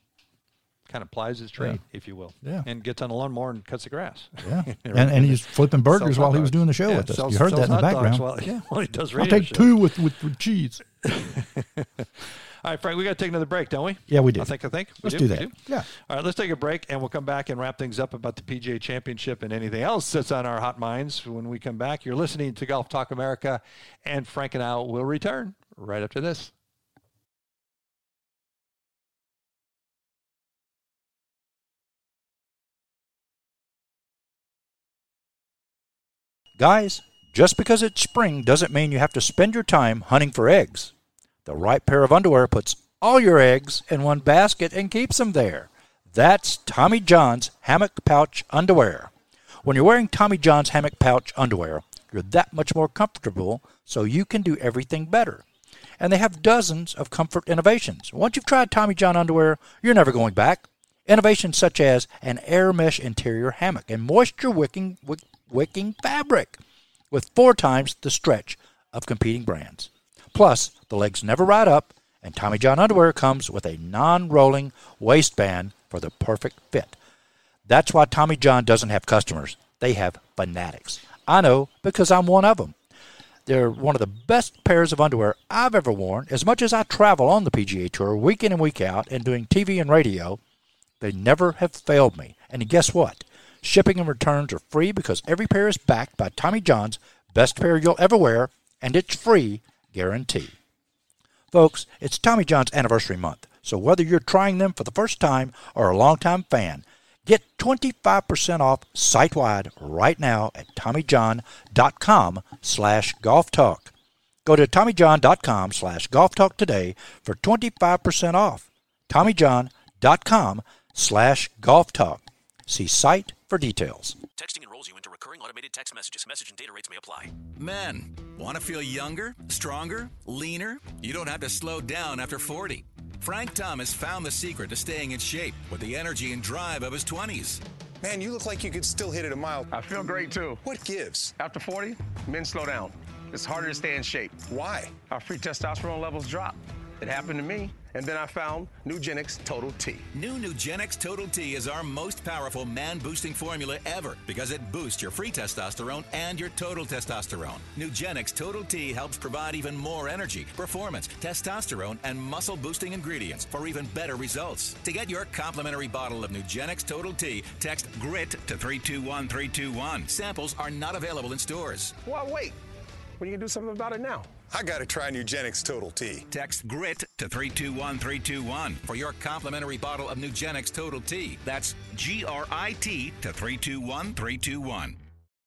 [SPEAKER 2] kind of plies his trade,
[SPEAKER 3] Yeah.
[SPEAKER 2] if you will,
[SPEAKER 3] Yeah.
[SPEAKER 2] and gets on a lawnmower and cuts the grass.
[SPEAKER 3] Yeah, and, and he's flipping burgers
[SPEAKER 2] Sells
[SPEAKER 3] while
[SPEAKER 2] hot
[SPEAKER 3] he was
[SPEAKER 2] dogs.
[SPEAKER 3] doing the show
[SPEAKER 2] Yeah,
[SPEAKER 3] with us.
[SPEAKER 2] sells-
[SPEAKER 3] You heard that
[SPEAKER 2] sells
[SPEAKER 3] in the
[SPEAKER 2] hot dogs
[SPEAKER 3] background.
[SPEAKER 2] While, yeah, while he does
[SPEAKER 3] I'll
[SPEAKER 2] radio
[SPEAKER 3] take
[SPEAKER 2] shows.
[SPEAKER 3] two with, with, with cheese.
[SPEAKER 2] All right, Frank, we got to take another break, don't we?
[SPEAKER 3] Yeah, we do.
[SPEAKER 2] I think, I think. We
[SPEAKER 3] Let's
[SPEAKER 2] do,
[SPEAKER 3] do
[SPEAKER 2] we
[SPEAKER 3] that. Yeah.
[SPEAKER 2] All right, let's take a break, and we'll come back and wrap things up about the P G A Championship and anything else that's on our hot minds when we come back. You're listening to Golf Talk America, and Frank and I will return right after this.
[SPEAKER 3] Guys, just because it's spring doesn't mean you have to spend your time hunting for eggs. The right pair of underwear puts all your eggs in one basket and keeps them there. That's Tommy John's Hammock Pouch Underwear. When you're wearing Tommy John's Hammock Pouch Underwear, you're that much more comfortable, so you can do everything better. And they have dozens of comfort innovations. Once you've tried Tommy John underwear, you're never going back. Innovations such as an air mesh interior hammock and moisture-wicking wicking fabric with four times the stretch of competing brands. Plus, the legs never ride up, and Tommy John underwear comes with a non-rolling waistband for the perfect fit. That's why Tommy John doesn't have customers. They have fanatics. I know because I'm one of them. They're one of the best pairs of underwear I've ever worn. As much as I travel on the P G A Tour week in and week out and doing T V and radio, they never have failed me. And guess what? Shipping and returns are free because every pair is backed by Tommy John's best pair you'll ever wear, and it's free guarantee. Folks, it's Tommy John's anniversary month, so whether you're trying them for the first time or a longtime fan, get twenty-five percent off site-wide right now at TommyJohn.com slash golf talk. Go to TommyJohn.com slash golf talk today for twenty-five percent off. TommyJohn.com slash golf talk. See site for details.
[SPEAKER 7] Texting enrolls you into recurring automated text messages. Message and data rates may apply.
[SPEAKER 8] Men, want to feel younger, stronger, leaner? You don't have to slow down after forty. Frank Thomas found the secret to staying in shape with the energy and drive of his twenties.
[SPEAKER 9] Man, you look like you could still hit it a mile.
[SPEAKER 10] I feel great, too.
[SPEAKER 9] What gives?
[SPEAKER 10] After forty, men slow down. It's harder to stay in shape.
[SPEAKER 9] Why?
[SPEAKER 10] Our free testosterone levels drop. It happened to me, and then I found Nugenix Total T.
[SPEAKER 8] New Nugenix Total T is our most powerful man-boosting formula ever because it boosts your free testosterone and your total testosterone. Nugenix Total T helps provide even more energy, performance, testosterone, and muscle-boosting ingredients for even better results. To get your complimentary bottle of Nugenix Total T, text GRIT to three two one three two one. Samples are not available in stores.
[SPEAKER 10] Well, wait. Well, you can do something about it now.
[SPEAKER 9] I gotta try Nugenix Total T.
[SPEAKER 8] Text GRIT to three two one three two one for your complimentary bottle of Nugenix Total T. That's G R I T to three two one three two one.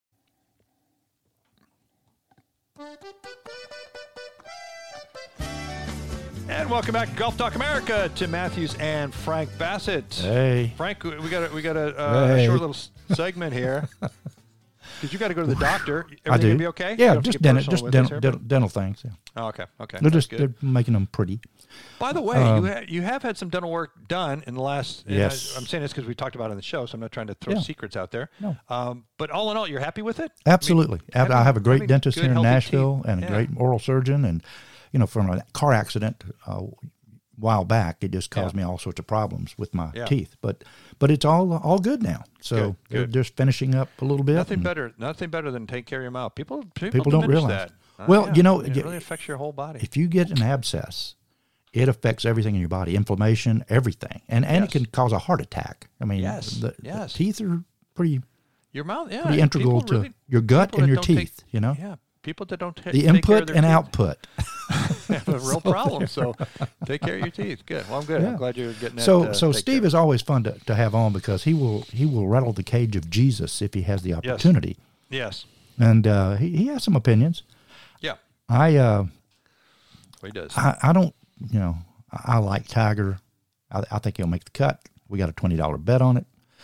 [SPEAKER 2] And welcome back to Golf Talk America. Tim Matthews and Frank Bassett.
[SPEAKER 3] Hey.
[SPEAKER 2] Frank, we got a, we got a, uh,
[SPEAKER 3] Hey.
[SPEAKER 2] a short little s- segment here. Because you got to go to the doctor. Everything
[SPEAKER 3] I do.
[SPEAKER 2] gonna be okay? You
[SPEAKER 3] Yeah,
[SPEAKER 2] don't have to
[SPEAKER 3] just
[SPEAKER 2] get
[SPEAKER 3] dental,
[SPEAKER 2] personal
[SPEAKER 3] just
[SPEAKER 2] with
[SPEAKER 3] dental,
[SPEAKER 2] us here,
[SPEAKER 3] dental, dental things. Yeah.
[SPEAKER 2] but- Oh, okay, okay.
[SPEAKER 3] They're
[SPEAKER 2] That's
[SPEAKER 3] just
[SPEAKER 2] good.
[SPEAKER 3] they're making them pretty.
[SPEAKER 2] By the way,
[SPEAKER 3] Um,
[SPEAKER 2] you ha- you have had some dental work done in the last. and
[SPEAKER 3] Yes.
[SPEAKER 2] I, I'm saying this because we talked about it on the show, so I'm not trying to throw
[SPEAKER 3] Yeah.
[SPEAKER 2] secrets out there.
[SPEAKER 3] No.
[SPEAKER 2] Um, but all in all, you're happy with it?
[SPEAKER 3] Absolutely.
[SPEAKER 2] I, mean,
[SPEAKER 3] I, I have a great
[SPEAKER 2] having
[SPEAKER 3] dentist
[SPEAKER 2] good,
[SPEAKER 3] here in
[SPEAKER 2] healthy
[SPEAKER 3] Nashville
[SPEAKER 2] teeth.
[SPEAKER 3] and a
[SPEAKER 2] Yeah.
[SPEAKER 3] great oral surgeon. And, you know, from a car accident uh, a while back, it just caused
[SPEAKER 2] Yeah.
[SPEAKER 3] me all sorts of problems with my
[SPEAKER 2] Yeah.
[SPEAKER 3] teeth. But but it's all all good now. So
[SPEAKER 2] Good,
[SPEAKER 3] they're
[SPEAKER 2] good.
[SPEAKER 3] just finishing up a little bit.
[SPEAKER 2] Nothing
[SPEAKER 3] and
[SPEAKER 2] better. Nothing better than take care of your mouth. People people,
[SPEAKER 3] People don't
[SPEAKER 2] diminish
[SPEAKER 3] realize.
[SPEAKER 2] that. Uh,
[SPEAKER 3] Well,
[SPEAKER 2] yeah.
[SPEAKER 3] you know,
[SPEAKER 2] it
[SPEAKER 3] y-
[SPEAKER 2] really affects your whole body.
[SPEAKER 3] If you get an abscess, it affects everything in your body, inflammation, everything. And and
[SPEAKER 2] Yes.
[SPEAKER 3] it can cause a heart attack. I mean,
[SPEAKER 2] Yes,
[SPEAKER 3] the,
[SPEAKER 2] yes.
[SPEAKER 3] the teeth are pretty
[SPEAKER 2] Your mouth, yeah,
[SPEAKER 3] pretty integral
[SPEAKER 2] people
[SPEAKER 3] to
[SPEAKER 2] really-
[SPEAKER 3] your gut
[SPEAKER 2] people
[SPEAKER 3] and
[SPEAKER 2] that
[SPEAKER 3] your
[SPEAKER 2] don't take-
[SPEAKER 3] teeth, you know?
[SPEAKER 2] Yeah, people that don't ta-
[SPEAKER 3] The
[SPEAKER 2] take care of
[SPEAKER 3] input
[SPEAKER 2] their
[SPEAKER 3] and
[SPEAKER 2] teeth
[SPEAKER 3] output.
[SPEAKER 2] have a real
[SPEAKER 3] So
[SPEAKER 2] problem.
[SPEAKER 3] there.
[SPEAKER 2] So take care of your teeth. Good. Well, I'm good.
[SPEAKER 3] Yeah.
[SPEAKER 2] I'm glad you're getting that.
[SPEAKER 3] So,
[SPEAKER 2] uh,
[SPEAKER 3] so
[SPEAKER 2] taken
[SPEAKER 3] Steve
[SPEAKER 2] care of.
[SPEAKER 3] is always fun to, to have on because he will he will rattle the cage of Jesus if he has the opportunity,
[SPEAKER 2] Yes.
[SPEAKER 3] and uh, he he has some opinions.
[SPEAKER 2] Yeah.
[SPEAKER 3] I uh,
[SPEAKER 2] Well, he does.
[SPEAKER 3] I, I don't you know I, I like Tiger. I, I think he'll make the cut. We got a twenty dollar bet on it.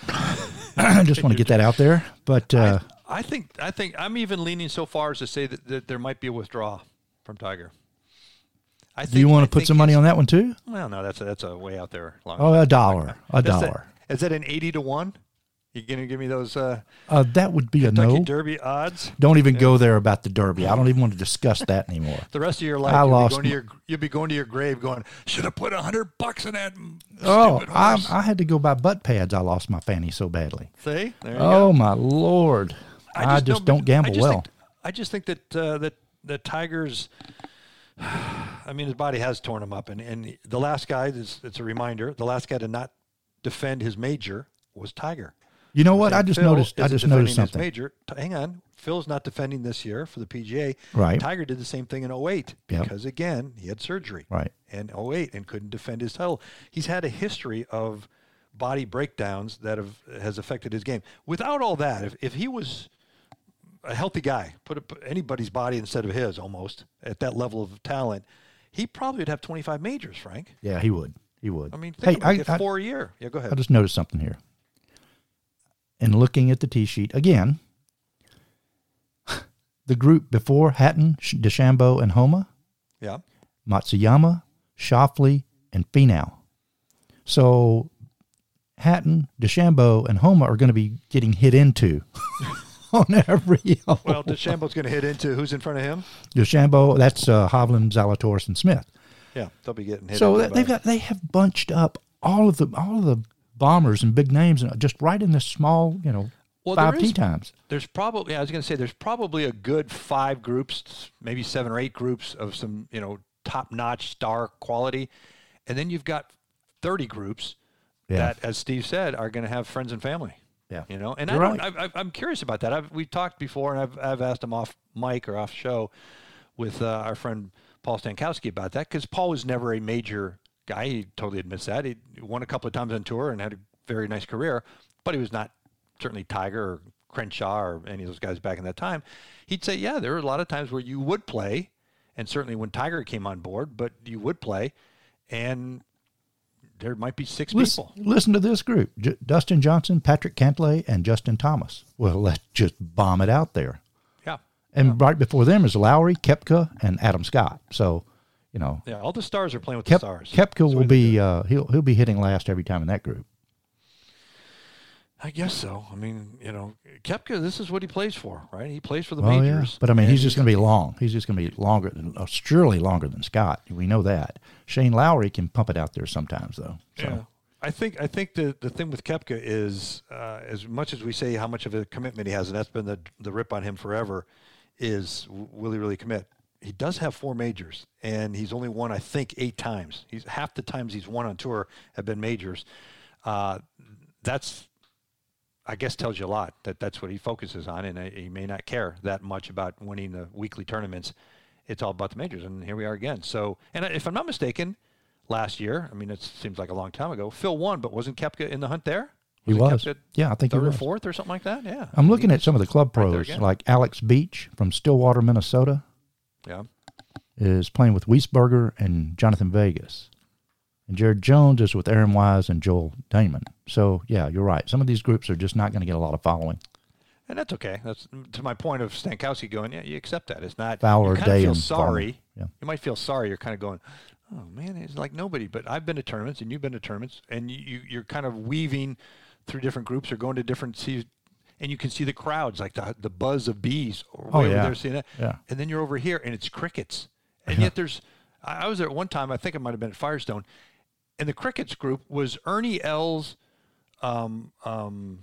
[SPEAKER 3] I just want to get that out there, but uh,
[SPEAKER 2] I think I think I'm even leaning so far as to say that, that there might be a withdrawal from Tiger. I think,
[SPEAKER 3] do you want
[SPEAKER 2] I
[SPEAKER 3] to put
[SPEAKER 2] think
[SPEAKER 3] some money
[SPEAKER 2] it's-
[SPEAKER 3] on that one too?
[SPEAKER 2] Well, no, that's a, that's a way out there. Long
[SPEAKER 3] Oh, a dollar, a
[SPEAKER 2] That's
[SPEAKER 3] dollar.
[SPEAKER 2] Is that an eighty to one? You gonna give me those uh,
[SPEAKER 3] Uh, that would be a
[SPEAKER 2] Kentucky
[SPEAKER 3] no.
[SPEAKER 2] Derby odds?
[SPEAKER 3] Don't even go there about the Derby. I don't even want to discuss that anymore.
[SPEAKER 2] The rest of your life,
[SPEAKER 3] I
[SPEAKER 2] you'll,
[SPEAKER 3] lost
[SPEAKER 2] be going to
[SPEAKER 3] my-
[SPEAKER 2] your, you'll be going to your grave going, should have put a hundred bucks in that
[SPEAKER 3] Oh,
[SPEAKER 2] stupid
[SPEAKER 3] I,
[SPEAKER 2] horse.
[SPEAKER 3] I had to go buy butt pads. I lost my fanny so badly.
[SPEAKER 2] See? There you
[SPEAKER 3] Oh
[SPEAKER 2] go.
[SPEAKER 3] my Lord! I just, don't, gamble
[SPEAKER 2] I just
[SPEAKER 3] well.
[SPEAKER 2] Think, I just think that uh, that that Tiger's I mean, his body has torn him up. And, and the last guy, it's, it's a reminder, the last guy to not defend his major was Tiger.
[SPEAKER 3] You know what?
[SPEAKER 2] And
[SPEAKER 3] I just
[SPEAKER 2] Phil
[SPEAKER 3] noticed. I
[SPEAKER 2] isn't
[SPEAKER 3] just noticed
[SPEAKER 2] defending his
[SPEAKER 3] something.
[SPEAKER 2] Major. T- hang on. Phil's not defending this year for the P G A.
[SPEAKER 3] Right.
[SPEAKER 2] Tiger did the same thing in oh eight
[SPEAKER 3] Yep.
[SPEAKER 2] because, again, he had surgery.
[SPEAKER 3] Right.
[SPEAKER 2] In oh eight and couldn't defend his title. He's had a history of body breakdowns that have has affected his game. Without all that, if, if he was a healthy guy, put a, anybody's body instead of his almost at that level of talent, he probably would have twenty-five majors, Frank.
[SPEAKER 3] Yeah, he would. He would.
[SPEAKER 2] I mean, think
[SPEAKER 3] hey,
[SPEAKER 2] about
[SPEAKER 3] I,
[SPEAKER 2] it,
[SPEAKER 3] I,
[SPEAKER 2] four a year. Yeah, go ahead.
[SPEAKER 3] I just noticed something here. And looking at the tee sheet again, the group before Hatton, DeChambeau, and Homa,
[SPEAKER 2] yeah,
[SPEAKER 3] Matsuyama, Schauffele, and Finau. So Hatton, DeChambeau, and Homa are going to be getting hit into on every hole.
[SPEAKER 2] Well, DeChambeau's going to hit into who's in front of him?
[SPEAKER 3] DeChambeau, that's uh, Hovland, Zalatoris, and Smith.
[SPEAKER 2] Yeah, they'll be getting hit.
[SPEAKER 3] So
[SPEAKER 2] into
[SPEAKER 3] they've
[SPEAKER 2] by-
[SPEAKER 3] got they have bunched up all of the all of the bombers and big names and just right in this small, you know,
[SPEAKER 2] Well,
[SPEAKER 3] five
[SPEAKER 2] there
[SPEAKER 3] tee
[SPEAKER 2] is-
[SPEAKER 3] times.
[SPEAKER 2] There's probably, yeah, I was going to say, there's probably a good five groups, maybe seven or eight groups of some, you know, top-notch star quality. And then you've got thirty groups
[SPEAKER 3] Yeah.
[SPEAKER 2] that, as Steve said, are going to have friends and family.
[SPEAKER 3] Yeah.
[SPEAKER 2] You know, and
[SPEAKER 3] You're
[SPEAKER 2] I don't,
[SPEAKER 3] right.
[SPEAKER 2] I, I, I'm curious about that. I've, we've talked before, and I've, I've asked him off mic or off show with uh, our friend Paul Stankowski about that, because Paul was never a major guy. He totally admits that. He won a couple of times on tour and had a very nice career, but he was not certainly Tiger or Crenshaw or any of those guys back in that time. He'd say, yeah, there were a lot of times where you would play, and certainly when Tiger came on board, but you would play, and there might be six
[SPEAKER 3] Listen,
[SPEAKER 2] people.
[SPEAKER 3] listen to this group: J- Dustin Johnson, Patrick Cantlay, and Justin Thomas. Well, let's just bomb it out there.
[SPEAKER 2] Yeah.
[SPEAKER 3] And right before them is Lowry, Koepka, and Adam Scott. So, you know,
[SPEAKER 2] Yeah, all the stars are playing with
[SPEAKER 3] Kep-
[SPEAKER 2] the stars.
[SPEAKER 3] Koepka
[SPEAKER 2] That's the
[SPEAKER 3] will
[SPEAKER 2] way to do
[SPEAKER 3] be
[SPEAKER 2] it.
[SPEAKER 3] uh, he'll he'll be hitting last every time in that group.
[SPEAKER 2] I guess so. I mean, you know, Koepka, this is what he plays for, right? He plays for the
[SPEAKER 3] Oh,
[SPEAKER 2] majors.
[SPEAKER 3] yeah. But I mean,
[SPEAKER 2] and
[SPEAKER 3] he's just going to be long. He's just going to be longer than, uh, surely longer than Scott. We know that. Shane Lowry can pump it out there sometimes, though. So.
[SPEAKER 2] Yeah. I think I think the, the thing with Koepka is, uh, as much as we say how much of a commitment he has, and that's been the the rip on him forever, is w- will he really commit? He does have four majors, and he's only won, I think, eight times. He's half the times he's won on tour have been majors. Uh, that's, I guess, tells you a lot that that's what he focuses on, and uh, he may not care that much about winning the weekly tournaments. It's all about the majors, and here we are again. So, and if I'm not mistaken, last year, I mean, it seems like a long time ago, Phil won, but wasn't Koepka in the hunt there?
[SPEAKER 3] He was.
[SPEAKER 2] Koepka
[SPEAKER 3] Yeah, I think he
[SPEAKER 2] third
[SPEAKER 3] was.
[SPEAKER 2] or fourth or something like that? Yeah.
[SPEAKER 3] I'm looking at some of the club
[SPEAKER 2] right there
[SPEAKER 3] pros,
[SPEAKER 2] again.
[SPEAKER 3] like Alex Beach from Stillwater, Minnesota,
[SPEAKER 2] Yeah.
[SPEAKER 3] is playing with Wiesberger and Jonathan Vegas. And Jared Jones is with Aaron Wise and Joel Damon. So, yeah, you're right. Some of these groups are just not going to get a lot of following.
[SPEAKER 2] And that's okay. That's to my point of Stankowski going, yeah, you accept that. It's not,
[SPEAKER 3] Fowler,
[SPEAKER 2] you kind of
[SPEAKER 3] Day,
[SPEAKER 2] feel
[SPEAKER 3] and
[SPEAKER 2] sorry.
[SPEAKER 3] Farmer. Yeah.
[SPEAKER 2] You might feel sorry. You're kind of going, oh, man, it's like nobody. But I've been to tournaments, and you've been to tournaments, and you, you, you're kind of weaving through different groups or going to different seasons, and you can see the crowds, like the the buzz of bees way
[SPEAKER 3] Oh,
[SPEAKER 2] over
[SPEAKER 3] yeah.
[SPEAKER 2] there seeing that.
[SPEAKER 3] Yeah.
[SPEAKER 2] And then you're over here, and it's crickets. And yet there's – I was there at one time, I think it might have been at Firestone, and the crickets group was Ernie Els, um, um,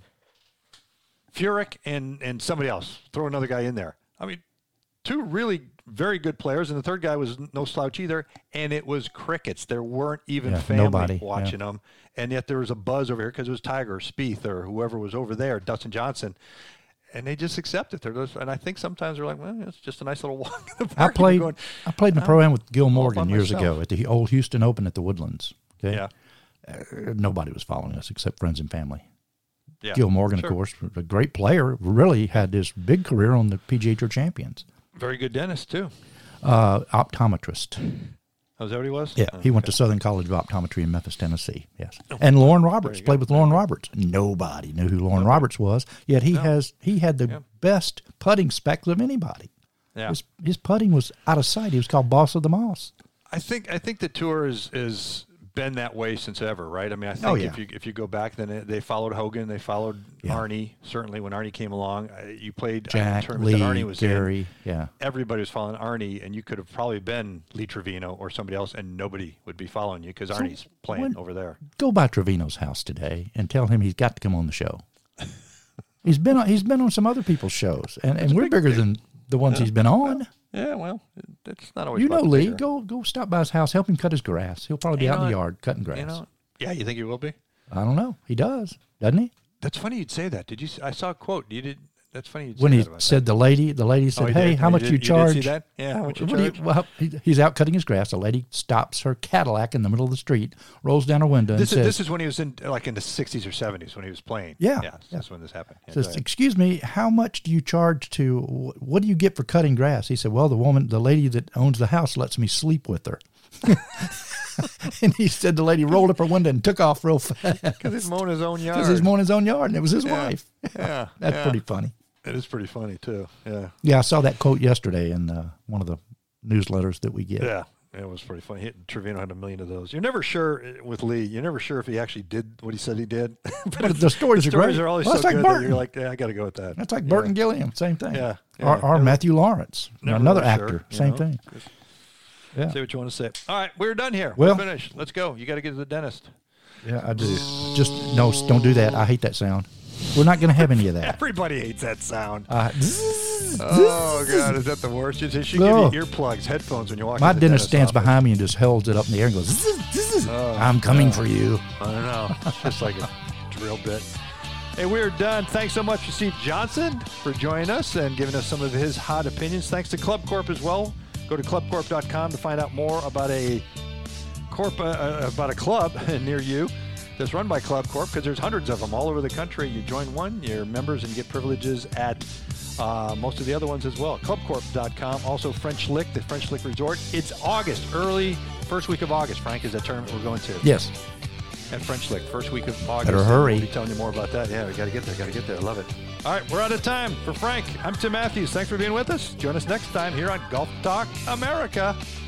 [SPEAKER 2] Furyk, and, and somebody else. Throw another guy in there. I mean, two really very good players, and the third guy was no slouch either, and it was crickets. There weren't even
[SPEAKER 3] Yeah,
[SPEAKER 2] family
[SPEAKER 3] nobody,
[SPEAKER 2] watching them, and yet there was a buzz over here because it was Tiger, or Spieth, or whoever was over there, Dustin Johnson, and they just accept it. They're just, and I think sometimes they're like, well, it's just a nice little walk in the
[SPEAKER 3] I
[SPEAKER 2] park.
[SPEAKER 3] played
[SPEAKER 2] Going,
[SPEAKER 3] I played in the
[SPEAKER 2] "I'm
[SPEAKER 3] Pro-Am with Gil
[SPEAKER 2] all by
[SPEAKER 3] Morgan years
[SPEAKER 2] myself."
[SPEAKER 3] ago at the old Houston Open at the Woodlands. Okay?
[SPEAKER 2] Yeah.
[SPEAKER 3] Uh, nobody was following us except friends and family.
[SPEAKER 2] Yeah,
[SPEAKER 3] Gil Morgan,
[SPEAKER 2] sure.
[SPEAKER 3] of course, was a great player, really had this big career on the P G A Tour Champions.
[SPEAKER 2] Very good dentist, too.
[SPEAKER 3] Uh, optometrist.
[SPEAKER 2] Oh, is that what he was?
[SPEAKER 3] Yeah,
[SPEAKER 2] Oh,
[SPEAKER 3] he went to
[SPEAKER 2] okay.
[SPEAKER 3] Southern College of Optometry in Memphis, Tennessee. Yes, and Lauren Roberts
[SPEAKER 2] you
[SPEAKER 3] played
[SPEAKER 2] go.
[SPEAKER 3] with Lauren Roberts. Nobody knew who Lauren Roberts was, yet he
[SPEAKER 2] No.
[SPEAKER 3] has he had the
[SPEAKER 2] Yeah.
[SPEAKER 3] best putting specs of anybody.
[SPEAKER 2] Yeah.
[SPEAKER 3] His, his putting was out of sight. He was called Boss of the Moss.
[SPEAKER 2] I think I think the tour is is been that way since ever, right? I mean, I think
[SPEAKER 3] Oh, yeah.
[SPEAKER 2] if you if you go back, then it, they followed Hogan, they followed
[SPEAKER 3] Yeah.
[SPEAKER 2] Arnie. Certainly, when Arnie came along, uh, you played
[SPEAKER 3] Jack,
[SPEAKER 2] uh, tournaments that
[SPEAKER 3] Lee,
[SPEAKER 2] Arnie was
[SPEAKER 3] Gary,
[SPEAKER 2] in.
[SPEAKER 3] yeah.
[SPEAKER 2] Everybody was following Arnie, and you could have probably been Lee Trevino or somebody else, and nobody would be following you because
[SPEAKER 3] So
[SPEAKER 2] Arnie's playing
[SPEAKER 3] when-
[SPEAKER 2] over there.
[SPEAKER 3] Go by Trevino's house today and tell him he's got to come on the show. he's been on, he's been on some other people's shows, and, and we're bigger than the ones he's been on.
[SPEAKER 2] Yeah, well, it's not always.
[SPEAKER 3] You know,
[SPEAKER 2] about the
[SPEAKER 3] Lee,
[SPEAKER 2] bigger.
[SPEAKER 3] go go stop by his house, help him cut his grass. He'll probably be
[SPEAKER 2] You
[SPEAKER 3] out in
[SPEAKER 2] know
[SPEAKER 3] the
[SPEAKER 2] what?
[SPEAKER 3] yard cutting grass.
[SPEAKER 2] You know, yeah, you think he will be?
[SPEAKER 3] I don't know. He does, doesn't he?
[SPEAKER 2] That's funny you'd say that. Did you? I saw a quote. You did. That's funny. You'd
[SPEAKER 3] When
[SPEAKER 2] say
[SPEAKER 3] he
[SPEAKER 2] that about
[SPEAKER 3] said the lady, the lady said,
[SPEAKER 2] Oh, he
[SPEAKER 3] "Hey,
[SPEAKER 2] did?
[SPEAKER 3] how
[SPEAKER 2] You
[SPEAKER 3] much
[SPEAKER 2] did-
[SPEAKER 3] you
[SPEAKER 2] you did
[SPEAKER 3] charge?"
[SPEAKER 2] see that? Yeah, how much you
[SPEAKER 3] What do
[SPEAKER 2] charge?
[SPEAKER 3] well, he, he's out cutting his grass. A lady stops her Cadillac in the middle of the street, rolls down her window,
[SPEAKER 2] This
[SPEAKER 3] and
[SPEAKER 2] is
[SPEAKER 3] says,
[SPEAKER 2] this is when he was in like in the sixties or seventies when he was playing.
[SPEAKER 3] Yeah,
[SPEAKER 2] yeah. That's when this happened. Yeah,
[SPEAKER 3] says,
[SPEAKER 2] go ahead.
[SPEAKER 3] "Excuse me, how much do you charge to? wh- What do you get for cutting grass?" He said, "Well, the woman, the lady that owns the house, lets me sleep with her." And he said the lady rolled up her window and took off real fast
[SPEAKER 2] Because he's mowing his own yard.
[SPEAKER 3] because he's mowing his own yard, and it was his
[SPEAKER 2] Yeah.
[SPEAKER 3] wife.
[SPEAKER 2] Yeah,
[SPEAKER 3] That's
[SPEAKER 2] yeah.
[SPEAKER 3] pretty funny.
[SPEAKER 2] It is pretty funny too. Yeah,
[SPEAKER 3] Yeah, I saw that quote yesterday in uh, one of the newsletters that we get.
[SPEAKER 2] yeah. It was pretty funny. He, Trevino had a million of those. You're never sure uh, with Lee. You're never sure if he actually did what he said he did.
[SPEAKER 3] But the stories
[SPEAKER 2] the
[SPEAKER 3] are
[SPEAKER 2] stories
[SPEAKER 3] great.
[SPEAKER 2] are always
[SPEAKER 3] Well,
[SPEAKER 2] so
[SPEAKER 3] it's like
[SPEAKER 2] good that
[SPEAKER 3] Burton.
[SPEAKER 2] you're like, yeah, I got to go with that.
[SPEAKER 3] That's like
[SPEAKER 2] yeah.
[SPEAKER 3] Burton Gilliam, same thing.
[SPEAKER 2] Yeah, yeah.
[SPEAKER 3] Or, or
[SPEAKER 2] Never-
[SPEAKER 3] Matthew Lawrence,
[SPEAKER 2] never
[SPEAKER 3] another
[SPEAKER 2] really
[SPEAKER 3] actor,
[SPEAKER 2] sure, you
[SPEAKER 3] same
[SPEAKER 2] know?
[SPEAKER 3] thing. Yeah.
[SPEAKER 2] Say what you want to say. All right, we're done here.
[SPEAKER 3] Well-
[SPEAKER 2] we're finished. Let's go. You got to get to the dentist.
[SPEAKER 3] Yeah, I do. Just no, don't do that. I hate that sound. We're not going to have any of that.
[SPEAKER 2] Everybody hates that sound.
[SPEAKER 3] Uh,
[SPEAKER 2] Oh God, is that the worst? They should
[SPEAKER 3] No.
[SPEAKER 2] give you earplugs, headphones when you walk.
[SPEAKER 3] my
[SPEAKER 2] in the
[SPEAKER 3] dentist stands
[SPEAKER 2] office.
[SPEAKER 3] behind me and just holds it up in the air and goes, "Zzz, zzz,
[SPEAKER 2] Oh,
[SPEAKER 3] I'm coming
[SPEAKER 2] God.
[SPEAKER 3] for you."
[SPEAKER 2] I don't know. It's just like a drill bit. Hey, we're done. Thanks so much to Steve Johnson for joining us and giving us some of his hot opinions. Thanks to Club Corp as well. Go to club corp dot com to find out more about a corp uh, uh, about a club near you that's run by Club Corp, because there's hundreds of them all over the country. You join one, you're members, and you get privileges at uh, most of the other ones as well. club corp dot com. Also, French Lick, the French Lick Resort. It's August, early first week of August. Frank, is that tournament we're going to?
[SPEAKER 3] Yes.
[SPEAKER 2] At French Lick, first week of August.
[SPEAKER 3] Better hurry.
[SPEAKER 2] We'll be telling you more about that. Yeah, we got to get there. Got to get there. I love it. All right, we're out of time. For Frank, I'm Tim Matthews. Thanks for being with us. Join us next time here on Golf Talk America.